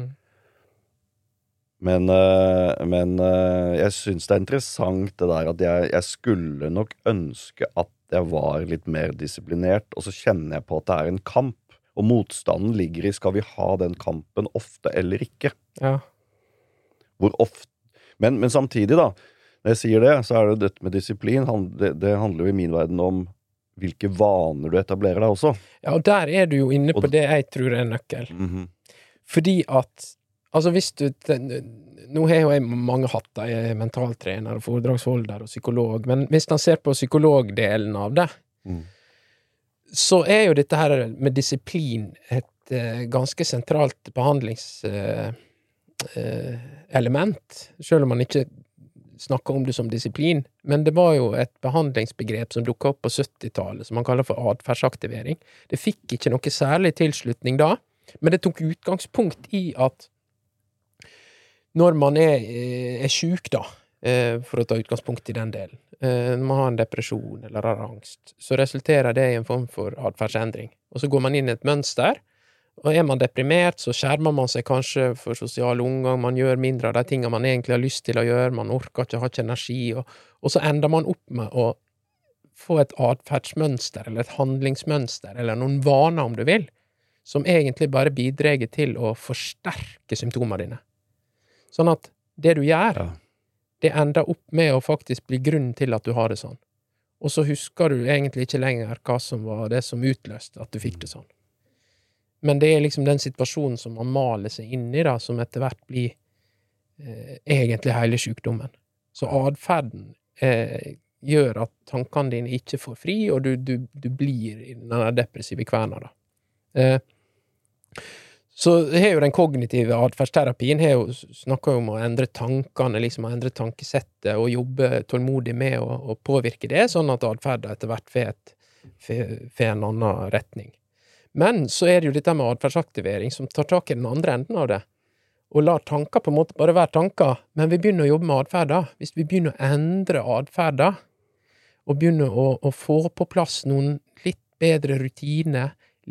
Men jeg synes det interessant det der at jeg skulle nok ønske at jeg var litt mer disiplinert, og så kjenner jeg på at det en kamp, og motstanden ligger i skal vi ha den kampen ofte eller ikke. Ja. Hvor ofte, men samtidig da, når jeg sier det, så det dette med disiplin, det handler jo i min verden om hvilke vaner du etablerer deg også. Ja, og der du jo inne på det jeg tror nøkkel. Fordi at, altså hvis du, nå har jo jeg mange hatter, jeg mentaltrener, foredragsholder og psykolog, men hvis man ser på psykologdelen av det, så jo dette her med disiplin et ganske sentralt behandlingselement, selv om man ikke snakke om det som disiplin, men det var jo et behandlingsbegrep som dukket opp på 70-tallet, som man kaller for adferdsaktivering. Det fikk ikke noe særlig tilslutning da, men det tok utgangspunkt i at når man syk da, for å ta utgangspunkt i den delen, når man har en depresjon eller har angst, så resulterer det i en form for adferdsendring. Og så går man inn i et mønster, og man deprimert, så skjermer man seg kanskje for sosial omgang, man gjør mindre av de tingene man egentlig har lyst til å gjøre, man orker ikke, har ikke energi, og så ender man opp med å få et adferdsmønster, eller et handlingsmønster, eller noen vaner om du vil, som egentlig bare bidrar til å forsterke symptomene dine. Sånn at det du gjør, det ender opp med å faktisk bli grunnen til at du har det sånn. Og så husker du egentlig ikke lenger hva som var det som utløste at du fikk det sånn. Men det liksom den situasjonen som man maler seg inn i da, som etter hvert blir egentlig hele sykdommen. Så adferden gjør at tankene dine ikke får fri, og du blir i denne depressive kverna da. Så jo den kognitive adferdsterapien snakker jo om å endre tankene, liksom å endre tankesettet, og jobbe tålmodig med å påvirke det, sånn at adferden etter hvert får en annen retning. Men så det jo dette med adferdsaktivering som tar tak i den andre enden av det, og lar tanker på en måte bare være tanker, men vi begynner å jobbe med adferder. Hvis vi begynner å endre adferder, og begynner å få på plass noen litt bedre rutiner, litt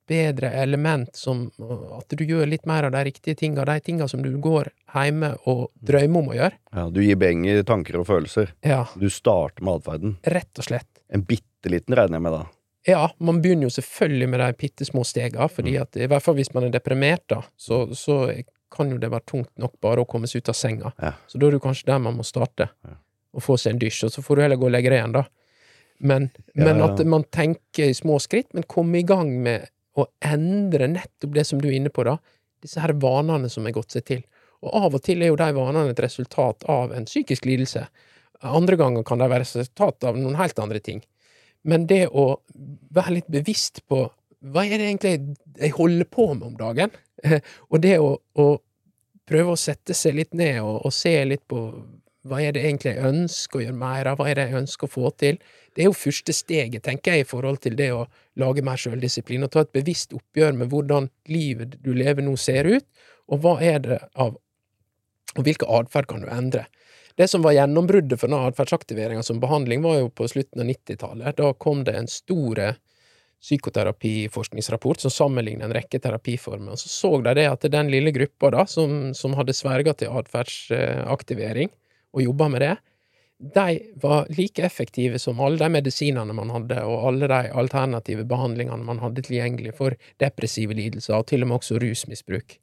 bedre element som at du gjør litt mer av de riktige tingene, de tingene som du går hjemme og drømmer om å gjøre. Ja, du gir beng i tanker og følelser. Ja, Du starter med atferden. rett og slett. En bitteliten regner jeg med da. Ja, man begynner jo selvfølgelig med de pittesmå stegene, fordi at i hvert fall hvis man er deprimert da, så kan jo det være tungt nok bare å komme seg ut av senga. Ja. Så da er det kanskje der man må starte, Ja. og få seg en dysj, og så får du heller gå og legge deg igjen da. Men Ja. at man tenker i små skritt, men kommer i gang med å endre nettopp det som du er inne på da, disse her vanene som er gått seg til. Og av og til er jo de vanene et resultat av en psykisk lidelse. Andre ganger kan det være resultat av noen helt andre ting. Men det å være litt bevisst på hva er det egentlig jeg holder på med om dagen, og det å prøve å sette seg litt ned og se litt på hva er det egentlig jeg ønsker å gjøre mer av, hva er det jeg ønsker å få til. Det er jo første steget, tenker jeg, i forhold til det å lage mer selvdisiplin, og ta et bevisst oppgjør med hvordan livet du lever nå ser ut, og hva er det av, og hvilke adferd kan du endre. Det som var gjennombruddet for denne adferdsaktiveringen som behandling var jo på slutten av 90-tallet. Da kom det en stor psykoterapiforskningsrapport som sammenlignet en rekke terapiformer, og så de det at den lille gruppa da, som hadde sverget til adferdsaktivering og jobbet med det, de var like effektive som alle de medisinene man hadde, og alle de alternative behandlingene man hadde tilgjengelig for depressive lidelser, og til og med også rusmisbruk.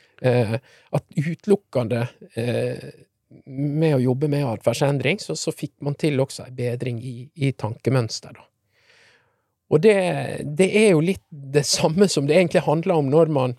At utelukkende med å jobbe med adferdsendring, så fikk man til også en bedring i tankemønster da. Og det er jo litt det samme som det egentlig handler om når man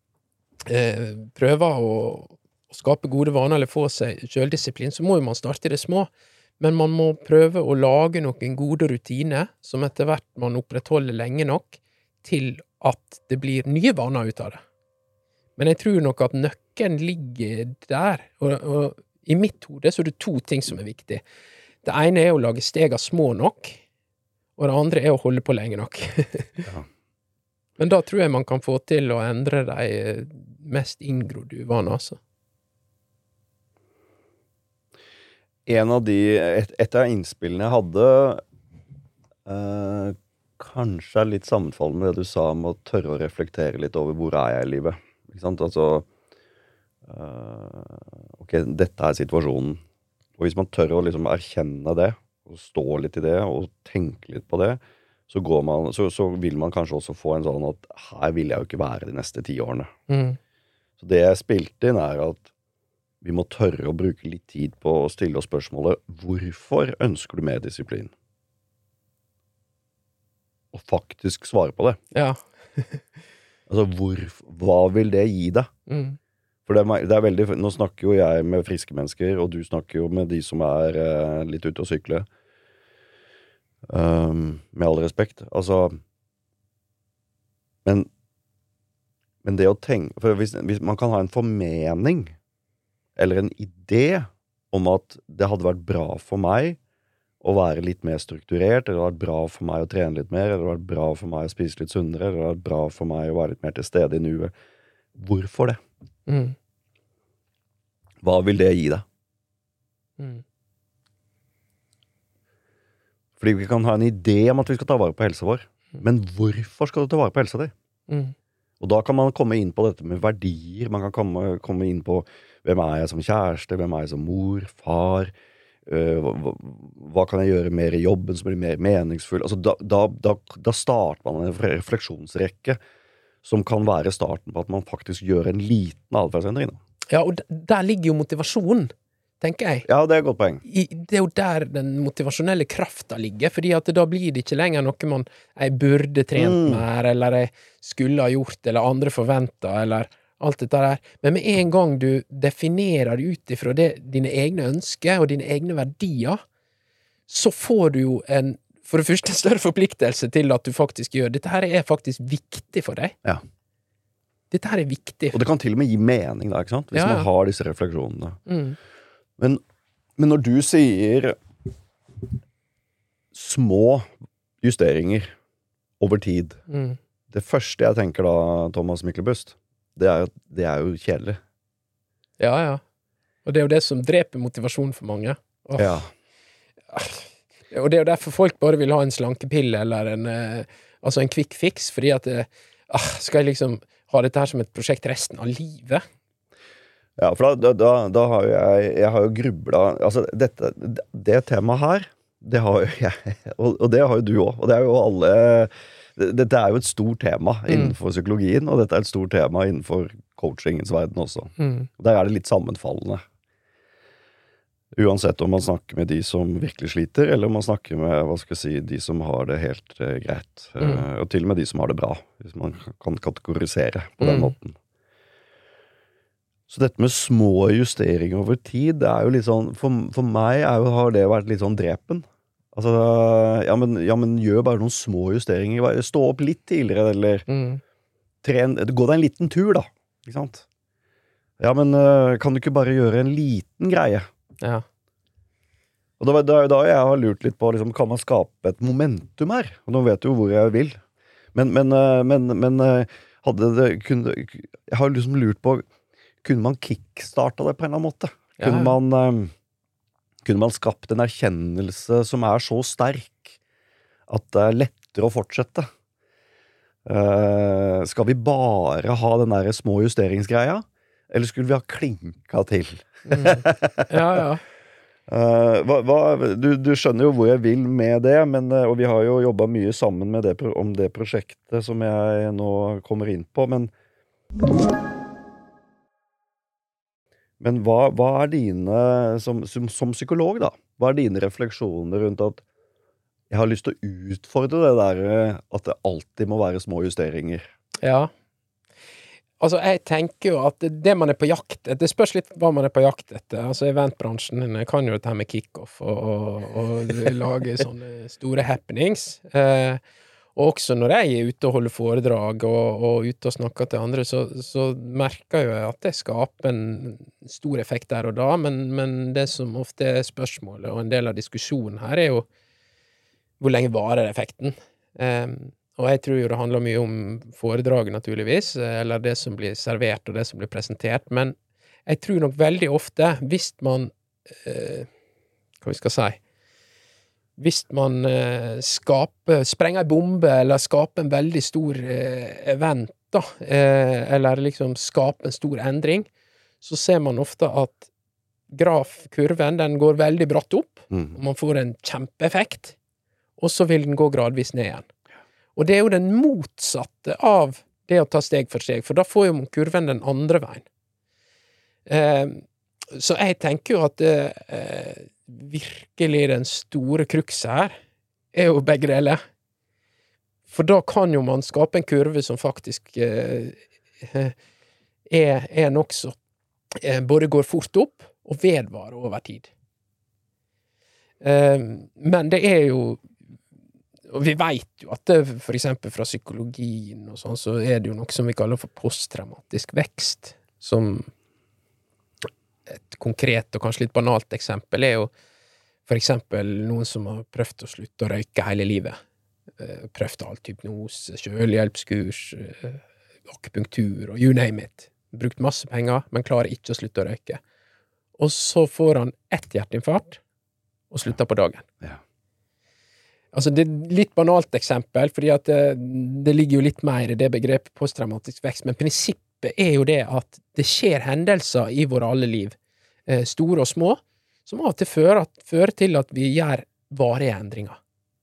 prøver å skape gode vaner eller få seg selvdisiplin, så må jo man starte i det små, men man må prøve å lage noen gode rutiner som etter hvert man opprettholder lenge nok til at det blir nye vaner ut av det. Men jeg tror nok at nøkken ligger der, og i mitt hode så er det to ting som er viktig. Det ene er å lage stega små nok, og det andre er å holde på lenge nok. Ja. Men da tror jeg man kan få til å endre de mest inngrodde uvanene, altså. Et av innspillene jeg hadde, kanskje er litt sammenfallende med det du sa om å tørre å reflektere litt over hvor er jeg i livet. Ikke sant? Altså, ok, dette er situasjonen. Og hvis man tør å liksom erkjenne det, og stå litt i det, og tenke litt på det, så vil man kanskje også få en sånn at her vil jeg jo ikke være de neste 10 årene. Så det jeg spilte inn er at vi må tørre å bruke litt tid på å stille oss spørsmålet, hvorfor ønsker du mer disiplin? Og faktisk svare på det. Ja. Altså, hva vil det gi deg? For det er veldig, nå snakker jo jeg med friske mennesker, og du snakker jo med de som er litt ute å sykle. Med all respekt. Altså, men det å tenke, for hvis man kan ha en formening, eller en idé om at det hadde vært bra for meg å være litt mer strukturert, eller det hadde vært bra for meg å trene litt mer, eller det hadde vært bra for meg å spise litt sunnere, eller det hadde vært bra for meg å være litt mer til stede i nuet. Hvorfor det? Hva vil det gi deg? Fordi vi kan ha en idé om at vi skal ta vare på helsa vår, men hvorfor skal du ta vare på helsa di? Og da kan man komme inn på dette med verdier, man kan komme inn på hvem er jeg som kjæreste, hvem er jeg som mor, far, hva kan jeg gjøre mer i jobben som blir mer meningsfull? Altså da starter man en refleksjonsrekke som kan være starten på at man faktisk gjør en liten adferdsendring. Ja, og der ligger jo motivasjonen, tenker jeg. Ja, det er et godt poeng. Det er jo der den motivasjonelle krafta ligger, fordi at da blir det ikke lenger noe jeg burde trent mer, eller jeg skulle ha gjort, eller andre forventet, eller alt dette der. Men med en gang du definerer det ut ifra dine egne ønsker og dine egne verdier, så får du jo for det første en større forpliktelse til at du faktisk gjør. Dette her er faktisk viktig for deg. Ja. Dette her er viktig. Og det kan til og med gi mening da, ikke sant? Hvis man har disse refleksjonene. Men når du sier små justeringer over tid, det første jeg tenker da, Thomas Myklebust, det er jo kjedelig. Ja, ja. Og det er jo det som dreper motivasjon for mange. Ja. Og det er jo derfor folk bare vil ha en slankepille eller en quick fix, fordi at skal jeg liksom ha dette her som et prosjekt resten av livet? Ja, for da har jo jeg har jo grublet, altså det temaet her, det har jo jeg, og det har jo du også, og det er jo alle, dette er jo et stort tema innenfor psykologien, og dette er et stort tema innenfor coachingens verden også. Der er det litt sammenfallende. Uansett om man snakker med de som virkelig sliter, eller om man snakker med, hva skal jeg si, de som har det helt greit. Og til og med de som har det bra, hvis man kan kategorisere på den måten. Så dette med små justeringer over tid, det er jo litt sånn, for meg har det vært litt sånn drepen. Altså, ja, men gjør bare noen små justeringer, bare stå opp litt tidligere, eller gå deg en liten tur da, ikke sant? Ja, men kan du ikke bare gjøre en liten greie? Ja. Og da jeg har lurt litt på, liksom, kan man skape et momentum her? Og nå vet du jo hvor jeg vil. Men hadde det, jeg har liksom lurt på, kunne man kickstarta det på en eller annen måte? Kunne man skapt en erkjennelse som er så sterk at det er lettere å fortsette? Skal vi bare ha den der små justeringsgreia? Eller skulle vi ha klinka til? Ja. Du skjønner jo hvor jeg vil med det, og vi har jo jobbet mye sammen med om det prosjektet som jeg nå kommer inn på, men hva er dine, som psykolog da, hva er dine refleksjoner rundt at jeg har lyst til å utfordre det der, at det alltid må være små justeringer? Ja. Altså, jeg tenker jo at det man er på jakt etter, det spørs litt hva man er på jakt etter. Altså, eventbransjen kan jo dette her med kick-off og lage sånne store happenings. Og også når jeg er ute og holder foredrag og ute og snakker til andre, så merker jeg at det skaper en stor effekt der og da, men det som ofte er spørsmålet, og en del av diskusjonen her, er jo hvor lenge varer effekten? Og jeg tror jo det handler mye om foredraget naturligvis, eller det som blir servert og det som blir presentert, men jeg tror nok veldig ofte, hvis man, hva vi skal si, hvis man sprenger en bombe, eller skaper en veldig stor event, da, eller liksom skaper en stor endring, så ser man ofte at grafkurven, den går veldig bratt opp, og man får en kjempeeffekt, og så vil den gå gradvis ned igjen. Og det er jo den motsatte av det å ta steg for steg, for da får jo kurven den andre veien. Så jeg tenker jo at virkelig den store krukset her er jo begge deler. For da kan jo man skape en kurve som faktisk er nok så både går fort opp og vedvarer over tid. Men det er jo, og vi vet jo at det, for eksempel fra psykologien og sånn, så er det jo noe som vi kaller for posttraumatisk vekst, som et konkret og kanskje litt banalt eksempel er jo for eksempel noen som har prøvd å slutte å røyke hele livet. Prøvd alt hypnose, selvhjelpskurs, akupunktur og you name it. Brukt masse penger, men klarer ikke å slutte å røyke. Og så får han ett hjerteinfarkt og slutter på dagen. Ja. Altså, det er litt banalt eksempel, fordi at det ligger jo litt mer i det begrepet posttraumatisk vekst, men prinsippet er jo det at det skjer hendelser i våre alle liv, store og små, som av og til fører til at vi gjør varige endringer.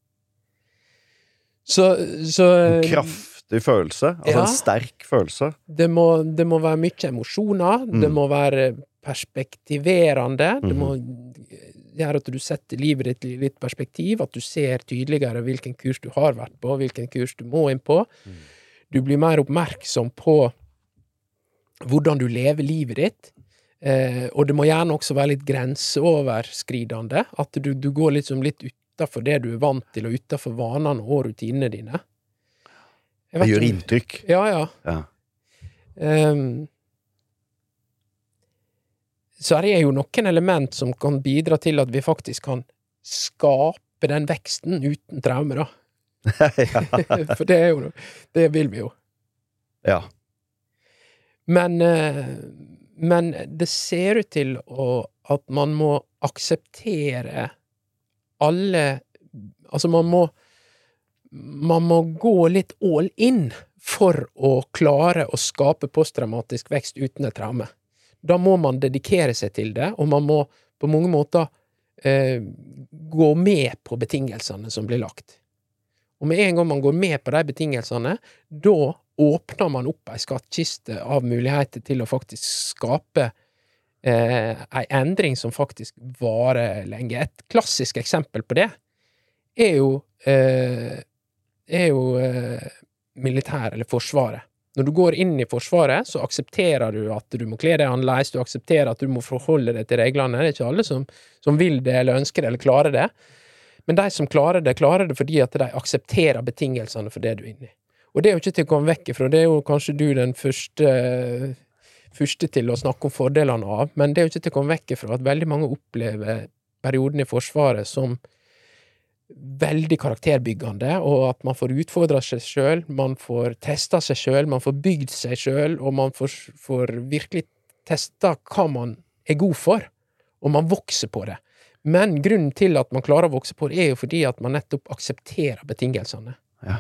Så en kraftig følelse, altså en sterk følelse. Det må være mye emosjoner, det må være perspektiverende, det må gjøre at du setter livet ditt i litt perspektiv, at du ser tydeligere hvilken kurs du har vært på, hvilken kurs du må inn på. Du blir mer oppmerksom på hvordan du lever livet ditt, og det må gjerne også være litt grenseoverskridende, at du går liksom litt utenfor det du er vant til, og utenfor vanene og rutinene dine. Det gjør inntrykk. Ja. Så her er jo noen element som kan bidra til at vi faktisk kan skape den veksten uten traume, da. For det er jo, det vil vi jo. Ja. Men det ser ut til at man må akseptere alle, altså man må gå litt all in for å klare å skape posttraumatisk vekst uten et traume. Da må man dedikere seg til det, og man må på mange måter gå med på betingelsene som blir lagt. Og med en gang man går med på de betingelsene, da åpner man opp en skattkiste av muligheter til å faktisk skape en endring som faktisk varer lenge. Et klassisk eksempel på det er jo militær eller forsvaret. Når du går inn i forsvaret, så aksepterer du at du må kle deg annerledes, du aksepterer at du må forholde deg til reglene. Det er ikke alle som vil det, eller ønsker det, eller klarer det. Men de som klarer det fordi at de aksepterer betingelsene for det du er inne i. Og det er jo ikke til å komme vekk ifra, det er jo kanskje du den første til å snakke om fordelene av, men det er jo ikke til å komme vekk ifra at veldig mange opplever perioden i forsvaret som veldig karakterbyggende, og at man får utfordret seg selv, man får testet seg selv, man får bygd seg selv, og man får virkelig testet hva man er god for, og man vokser på det. Men grunnen til at man klarer å vokse på det er jo fordi at man nettopp aksepterer betingelsene. Ja.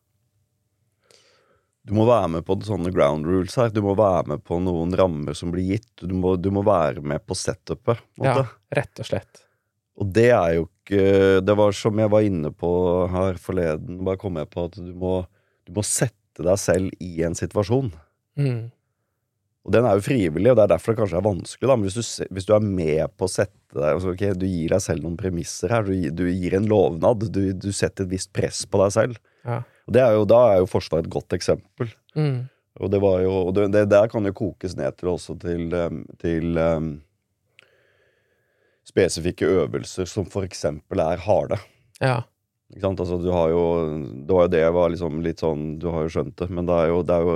Du må være med på sånne ground rules her, du må være med på noen rammer som blir gitt, du må være med på setupet. Ja, rett og slett. Og det er jo ikke, det var som jeg var inne på her forleden, bare kom jeg på at du må sette deg selv i en situasjon. Og den er jo frivillig, og det er derfor det kanskje er vanskelig da, men hvis du er med på å sette deg, altså, okay, du gir deg selv noen premisser her, du gir en lovnad, du setter et visst press på deg selv. Ja. Og da er jo forsvar et godt eksempel. Og det var jo, og det der kan jo kokes ned til også til spesifikke øvelser som for eksempel er harde. Ja. Ikke sant? Altså, det var jo det jeg var liksom litt sånn, du har jo skjønt det, men det er jo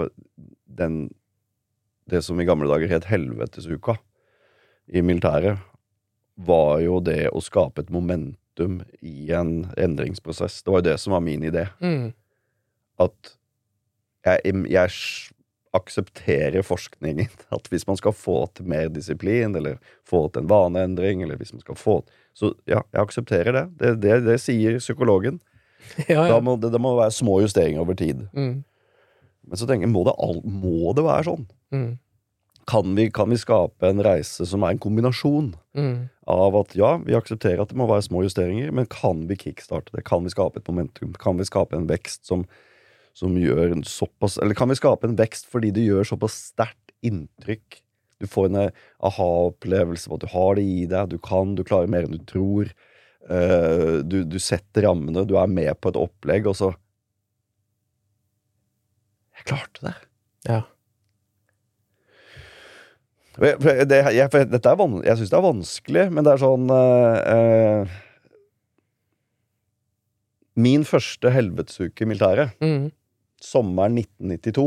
det som i gamle dager het helvetesuka i militæret, var jo det å skape et momentum i en endringsprosess. Det var jo det som var min idé. At jeg aksepterer forskningen, at hvis man skal få til mer disiplin, eller få til en vaneendring, eller hvis man skal få så ja, jeg aksepterer det. Det sier psykologen. Ja. Det må være små justeringer over tid. Men så tenker jeg, må det være sånn? Kan vi skape en reise som er en kombinasjon av at ja, vi aksepterer at det må være små justeringer, men kan vi kickstarte det? Kan vi skape et momentum? Kan vi skape en vekst som gjør såpass, eller kan vi skape en vekst fordi det gjør såpass sterkt inntrykk? Du får en aha-opplevelse på at du har det i deg, du klarer mer enn du tror, du setter rammene, du er med på et opplegg, og så jeg klarte det. Ja. Jeg synes det er vanskelig, men det er sånn min første helvetesuke i militæret, sommeren 1992,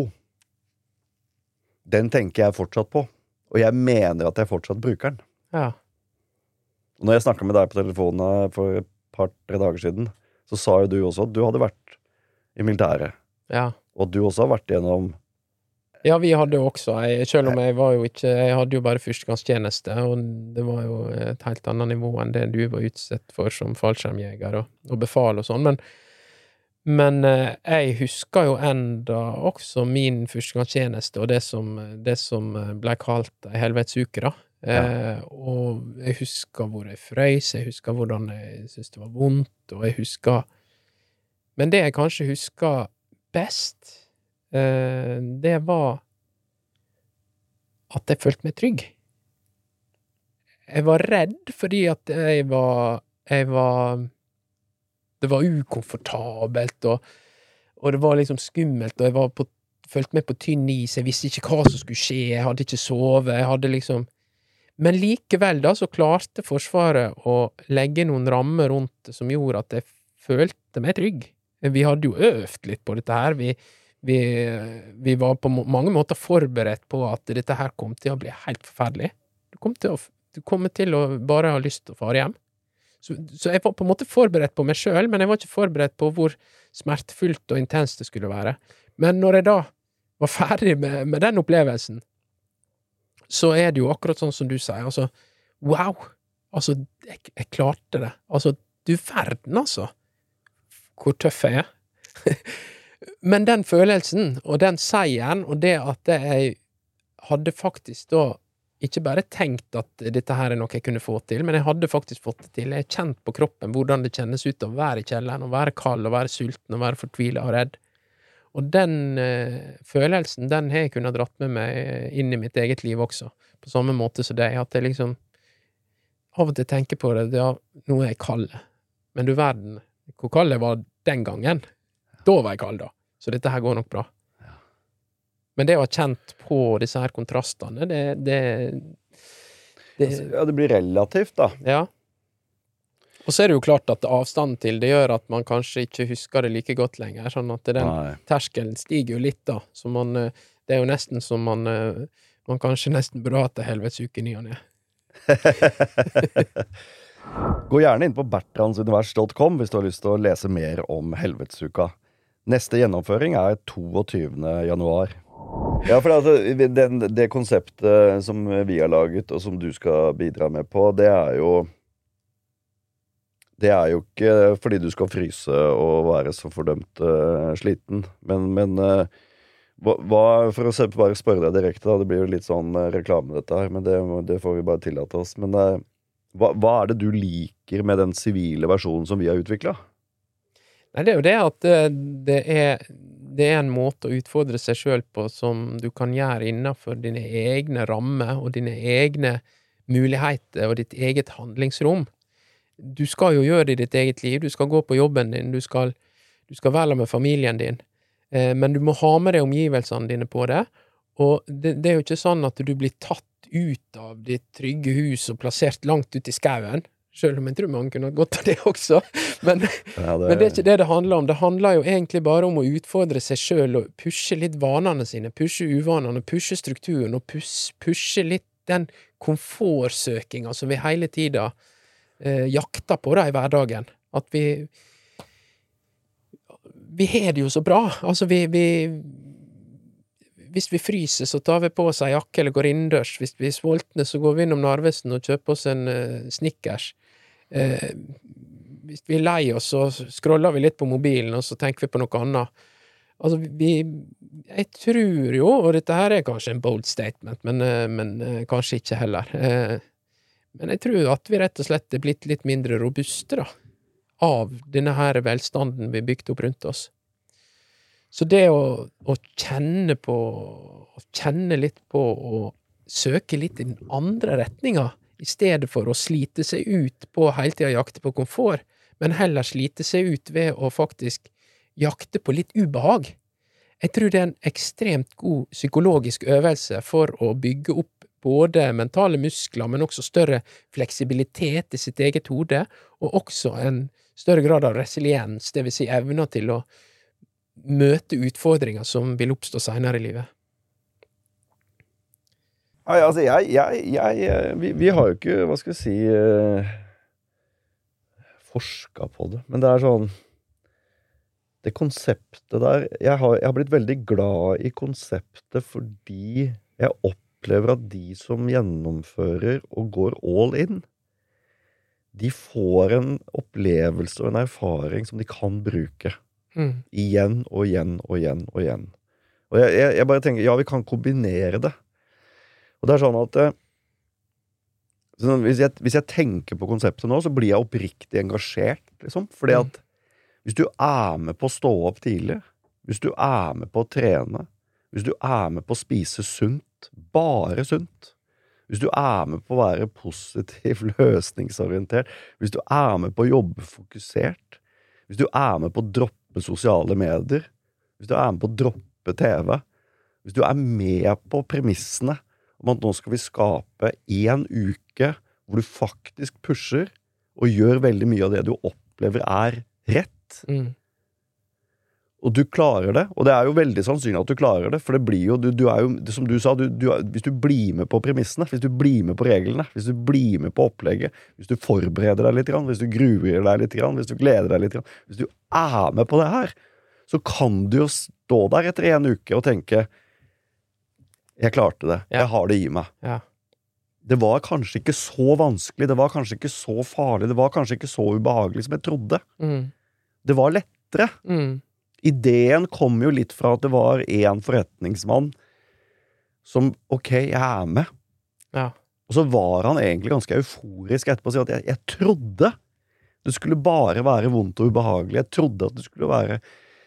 den tenker jeg fortsatt på, og jeg mener at jeg fortsatt bruker den. Ja. Og når jeg snakket med deg på telefonen for et par-tre dager siden, så sa jo du også at du hadde vært i militæret. Ja. Og at du også har vært gjennom. Ja, vi hadde jo også, selv om jeg hadde jo bare førstegangstjeneste, og det var jo et helt annet nivå enn det du var utsatt for som fallskjermjeger og befal og sånn, men jeg husker jo enda også min førstegangstjeneste og det som ble kalt en helvetesuke da. Og jeg husker hvor jeg frøys, jeg husker hvordan jeg synes det var vondt, og jeg husker, men det jeg kanskje husker best, det var at jeg følte meg trygg. Jeg var redd fordi at det var ukomfortabelt, og det var liksom skummelt, og jeg følte meg på tynn is, jeg visste ikke hva som skulle skje, jeg hadde ikke sovet, jeg hadde liksom, men likevel da så klarte Forsvaret å legge noen rammer rundt det som gjorde at jeg følte meg trygg. Vi hadde jo øvd litt på dette her, vi var på mange måter forberedt på at dette her kom til å bli helt forferdelig. Du kom til å bare ha lyst til å fare hjem. Så jeg var på en måte forberedt på meg selv, men jeg var ikke forberedt på hvor smertefullt og intenst det skulle være. Men når jeg da var ferdig med den opplevelsen, så er det jo akkurat sånn som du sier, altså, wow, altså, jeg klarte det. Altså, du verden, altså, hvor tøff jeg er. Men den følelsen, og den seieren, og det at jeg hadde faktisk da ikke bare tenkt at dette her noe jeg kunne få til, men jeg hadde faktisk fått det til. Jeg kjent på kroppen hvordan det kjennes ut å være i kjelleren, å være kald, å være sulten, å være fortvilet og redd. Og den følelsen, den har jeg kunnet dratt med meg inn i mitt eget liv også, på samme måte som det, at jeg liksom av og til tenker på det, ja, nå er jeg kald, men du verden, hvor kald jeg var den gangen, da var jeg kald da, så dette her går nok bra. Men det å ha kjent på disse her kontrastene, Ja, det blir relativt da. Ja. Og så er det jo klart at avstanden til det gjør at man kanskje ikke husker det like godt lenger, sånn at den terskelen stiger jo litt da, så det er jo nesten som man kanskje nesten burde hatt det helvetsuke ny og ned. Gå gjerne inn på bertrandsunivers.com hvis du har lyst til å lese mer om helvetsuka. Neste gjennomføring 22. januar. Ja, for altså, det konseptet som vi har laget, og som du skal bidra med på, det er jo ikke fordi du skal fryse og være så fordømt sliten, men for å bare spørre deg direkte da, det blir jo litt sånn reklame dette her, men det får vi bare tillate oss, men hva det du liker med den sivile versjonen som vi har utviklet? Nei, det er jo det at det er en måte å utfordre seg selv på som du kan gjøre innenfor dine egne rammer og dine egne muligheter og ditt eget handlingsrom. Du skal jo gjøre det i ditt eget liv, du skal gå på jobben din, du skal være med familien din, men du må ha med deg omgivelsene dine på det, og det er jo ikke sånn at du blir tatt ut av ditt trygge hus og plassert langt ut i skauen, selv om jeg tror man kunne ha gått av det også, men det er ikke det handler om. Det handler jo egentlig bare om å utfordre seg selv og pushe litt vanene sine, pushe uvanene, pushe strukturen og pushe litt den komfortsøkinga som vi hele tiden jakter på da i hverdagen. At vi har det jo så bra. Altså hvis vi fryser, så tar vi på oss en jakke eller går innendørs. Hvis vi er sultne, så går vi innom Narvesen og kjøper oss en Snickers. Hvis vi er lei oss, så scroller vi litt på mobilen, og så tenker vi på noe annet. Altså, jeg tror jo, og dette her er kanskje en bold statement, men kanskje ikke heller. Men jeg tror at vi rett og slett er blitt litt mindre robuste da, av denne her velstanden vi bygde opp rundt oss. Så det å kjenne litt på og søke litt i den andre retninga, i stedet for å slite seg ut på hele tiden jakte på komfort, men heller slite seg ut ved å faktisk jakte på litt ubehag. Jeg tror det er en ekstremt god psykologisk øvelse for å bygge opp både mentale muskler, men også større fleksibilitet i sitt eget hode, og også en større grad av resiliens, det vil si evner til å møte utfordringer som vil oppstå senere i livet. Nei, altså, vi har jo ikke, hva skal jeg si, forsket på det, men det er sånn, det konseptet der, jeg har blitt veldig glad i konseptet fordi jeg opplever at de som gjennomfører og går all in, de får en opplevelse og en erfaring som de kan bruke. Igjen og igjen og igjen og igjen. Og jeg bare tenker, ja, vi kan kombinere det. Og det er sånn at hvis jeg tenker på konseptet nå, så blir jeg oppriktig engasjert, liksom. Fordi at hvis du er med på å stå opp tidlig, hvis du er med på å trene, hvis du er med på å spise sunt, bare sunt, hvis du er med på å være positiv, løsningsorientert, hvis du er med på å jobbe fokusert, hvis du er med på å droppe sosiale medier, hvis du er med på å droppe TV, hvis du er med på premissene om at nå skal vi skape en uke hvor du faktisk pusher og gjør veldig mye av det du opplever er rett. Og du klarer det, og det er jo veldig sannsynlig at du klarer det, for det blir jo, du er jo, som du sa, hvis du blir med på premissene, hvis du blir med på reglene, hvis du blir med på opplegget, hvis du forbereder deg litt, hvis du gruer deg litt, hvis du gleder deg litt, hvis du er med på det her, så kan du jo stå der etter en uke og tenke, jeg klarte det, jeg har det i meg. Ja. Det var kanskje ikke så vanskelig, det var kanskje ikke så farlig, det var kanskje ikke så ubehagelig som jeg trodde. Det var lettere. ideen kom jo litt fra at det var en forretningsmann som, ok, jeg med. Ja. Og så var han egentlig ganske euforisk etterpå og si at jeg trodde det skulle bare være vondt og ubehagelig. Jeg trodde at det skulle være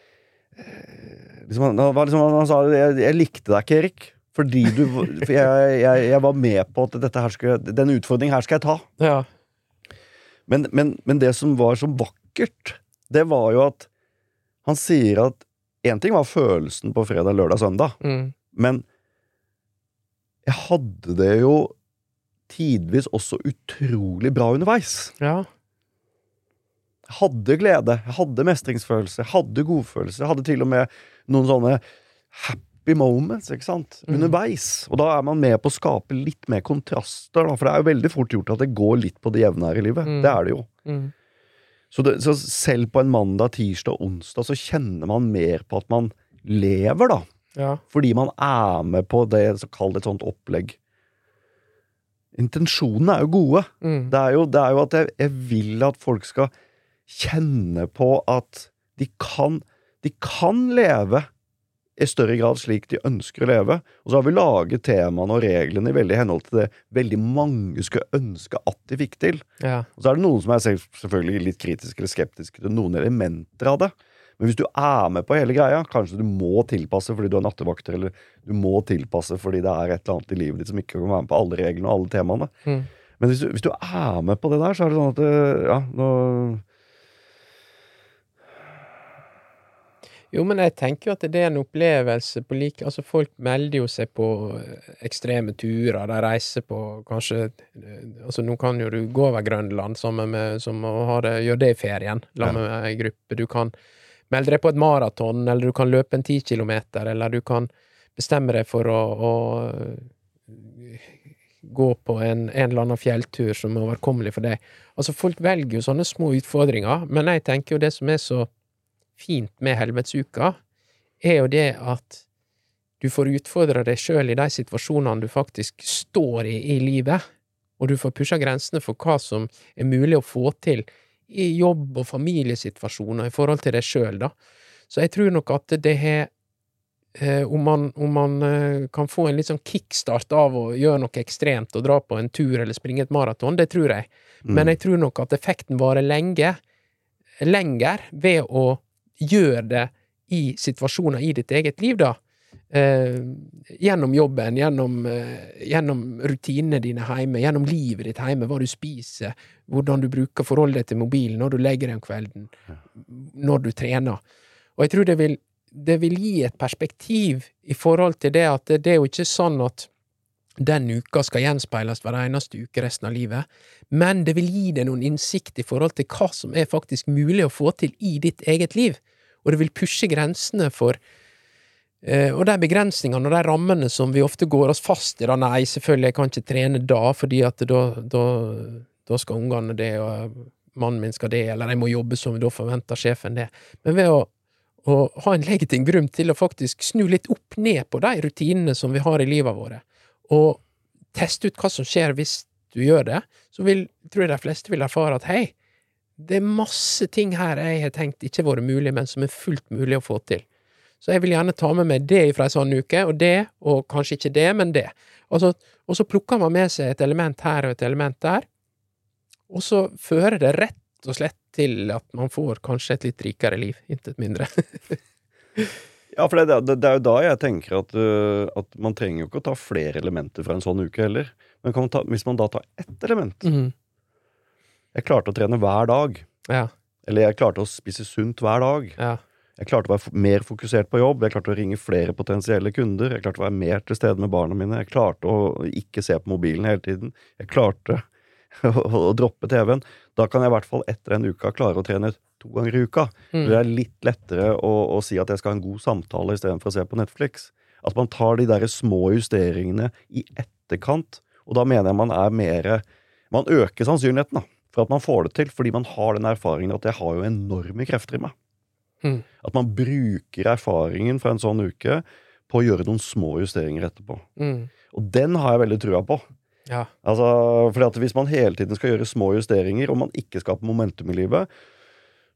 han sa, jeg likte deg ikke, Erik. Fordi for jeg var med på at den utfordringen her skal jeg ta. Ja. Men det som var så vakkert, det var jo at han sier at en ting var følelsen på fredag, lørdag, søndag. Men jeg hadde det jo tidvis også utrolig bra underveis. Ja. Jeg hadde glede, jeg hadde mestringsfølelse, jeg hadde godfølelse, jeg hadde til og med noen sånne happy moments, ikke sant, underveis. Og da man med på å skape litt mer kontraster, da, for det jo veldig fort gjort at det går litt på det jevne her i livet. Det det jo. Så selv på en mandag, tirsdag og onsdag så kjenner man mer på at man lever, da. Ja. Fordi man med på det, så kall det et sånt opplegg. Intensjonene jo gode. Det jo at jeg vil at folk skal kjenne på at de kan leve i større grad slik de ønsker å leve, og så har vi laget temaene og reglene i veldig henhold til det veldig mange skulle ønske at de fikk til. Ja. Og så det noen som selvfølgelig litt kritiske eller skeptiske til noen elementer av det, men hvis du med på hele greia, kanskje du må tilpasse fordi du nattevakter, eller du må tilpasse fordi det et eller annet i livet ditt som ikke kan være med på alle reglene og alle temaene. Men hvis du med på det der, så det sånn at ja, nå Jo, men jeg tenker jo at det en opplevelse på altså folk melder jo seg på ekstreme turer, de reiser på kanskje, altså nå kan jo du gå over Grønland sammen med, som å gjøre det i ferien, sammen med en gruppe, du kan melde deg på et maraton, eller du kan løpe en 10 kilometer, eller du kan bestemme deg for å gå på en eller annen fjelltur som overkommelig for deg. Altså folk velger jo sånne små utfordringer, men jeg tenker jo det som så fint med helvetsuka, jo det at du får utfordre deg selv i de situasjonene du faktisk står i livet, og du får pushe grensene for hva som mulig å få til i jobb- og familiesituasjoner i forhold til deg selv, da. Så jeg tror nok at det om man kan få en litt sånn kickstart av å gjøre noe ekstremt og dra på en tur eller springe et maraton, det tror jeg. Men jeg tror nok at effekten varer lenger ved å gjør det i situasjoner i ditt eget liv, da. Gjennom jobben, gjennom rutinene dine hjemme, gjennom livet ditt hjemme, hva du spiser, hvordan du bruker forholdet til mobilen når du legger deg om kvelden, når du trener. Og jeg tror det vil gi et perspektiv i forhold til det at det jo ikke sånn at den uka skal gjenspeiles hver eneste uke resten av livet, men det vil gi deg noen innsikt i forhold til hva som faktisk mulig å få til i ditt eget liv, og det vil pushe grensene for og de begrensningene og de rammene som vi ofte går oss fast i, da, nei, selvfølgelig, jeg kan ikke trene da, fordi at da skal ungene det, og mannen min skal det, eller jeg må jobbe som da forventer sjefen det, men ved å ha en legitim grunn til å faktisk snu litt opp ned på de rutinene som vi har i livet våre, og teste ut hva som skjer hvis du gjør det, så tror jeg de fleste vil erfare at hei, det masse ting her jeg har tenkt ikke vært mulig, men som fullt mulig å få til. Så jeg vil gjerne ta med meg det fra en sånn uke, og kanskje ikke det, men det. Og så plukker man med seg et element her og et element der, og så fører det rett og slett til at man får kanskje et litt rikere liv, intet mindre. Ja, for det jo da jeg tenker at man trenger jo ikke å ta flere elementer fra en sånn uke heller, men hvis man da tar ett element, jeg klarte å trene hver dag. Ja. Eller jeg klarte å spise sunt hver dag. Ja. Jeg klarte å være mer fokusert på jobb. Jeg klarte å ringe flere potensielle kunder. Jeg klarte å være mer til stede med barna mine. Jeg klarte å ikke se på mobilen hele tiden. Jeg klarte å droppe TV-en. Da kan jeg i hvert fall etter en uke klare å trene 2 ganger i uka. Det litt lettere å si at jeg skal ha en god samtale i stedet for å se på Netflix. At man tar de der små justeringene i etterkant, og da mener jeg man øker sannsynligheten da, for at man får det til, fordi man har den erfaringen at jeg har jo enorme krefter i meg. At man bruker erfaringen fra en sånn uke på å gjøre noen små justeringer etterpå. Og den har jeg veldig trua på. Ja. Altså, fordi at hvis man hele tiden skal gjøre små justeringer, og man ikke skaper momentum i livet,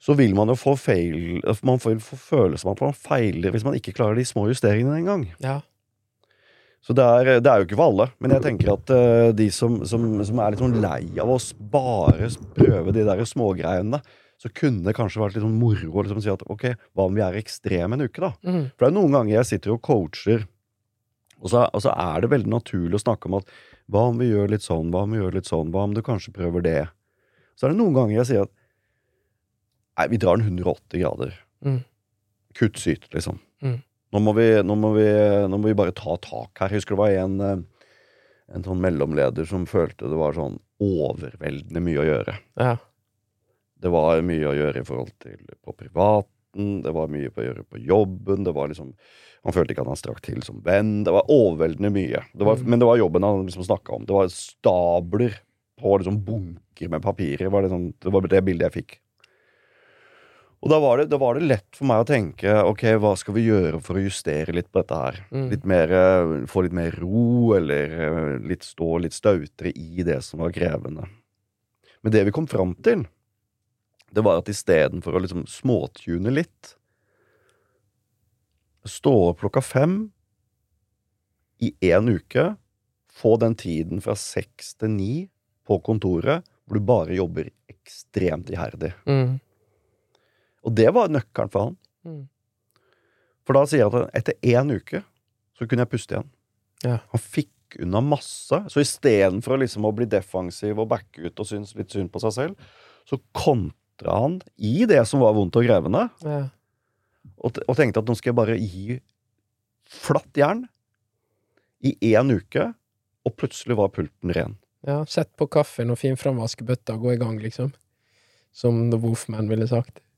så vil man jo få feil, man får følelse av at man feiler hvis man ikke klarer de små justeringene en gang. Ja. Så det er jo ikke for alle, men jeg tenker at de som er litt sånn lei av oss bare prøve de der smågreiene, så kunne det kanskje vært litt sånn moro å liksom si at, ok, hva om vi er ekstreme en uke da? For det er noen ganger jeg sitter og coacher, og så er det veldig naturlig å snakke om at, hva om vi gjør litt sånn, hva om vi gjør litt sånn, hva om du kanskje prøver det? Så er det noen ganger jeg sier at, nei, vi drar den 180 grader. Kutt syt, liksom. Nå må vi bare ta tak her. Jeg husker det var en sånn mellomleder som følte det var sånn overveldende mye å gjøre. Ja. Det var mye å gjøre i forhold til på privaten, det var mye å gjøre på jobben, det var liksom, han følte ikke at han strakk til som venn, det var overveldende mye. Men det var jobben han liksom snakket om. Det var stabler på liksom bunker med papirer, det var det bildet jeg fikk. Og da var det lett for meg å tenke, ok, hva skal vi gjøre for å justere litt på dette her? Få litt mer ro, eller stå litt stautere i det som var krevende. Men det vi kom fram til, det var at i stedet for å liksom småtune litt, stå opp klokka 5 i en uke, få den tiden fra 6 til 9 på kontoret, hvor du bare jobber ekstremt iherdig. Og det var nøkkelen for han. For da sier jeg at etter en uke, så kunne jeg puste igjen. Ja. Han fikk unna masse, så i stedet for liksom å bli defensiv og backe ut og synes litt synd på seg selv, så kontra han i det som var vondt og krevende, og tenkte at nå skal jeg bare gi flatt jern i en uke, og plutselig var pulten ren. Ja, sett på kaffen og fin fram vaskebøtta og gå i gang, liksom. Som The Wolfman ville sagt.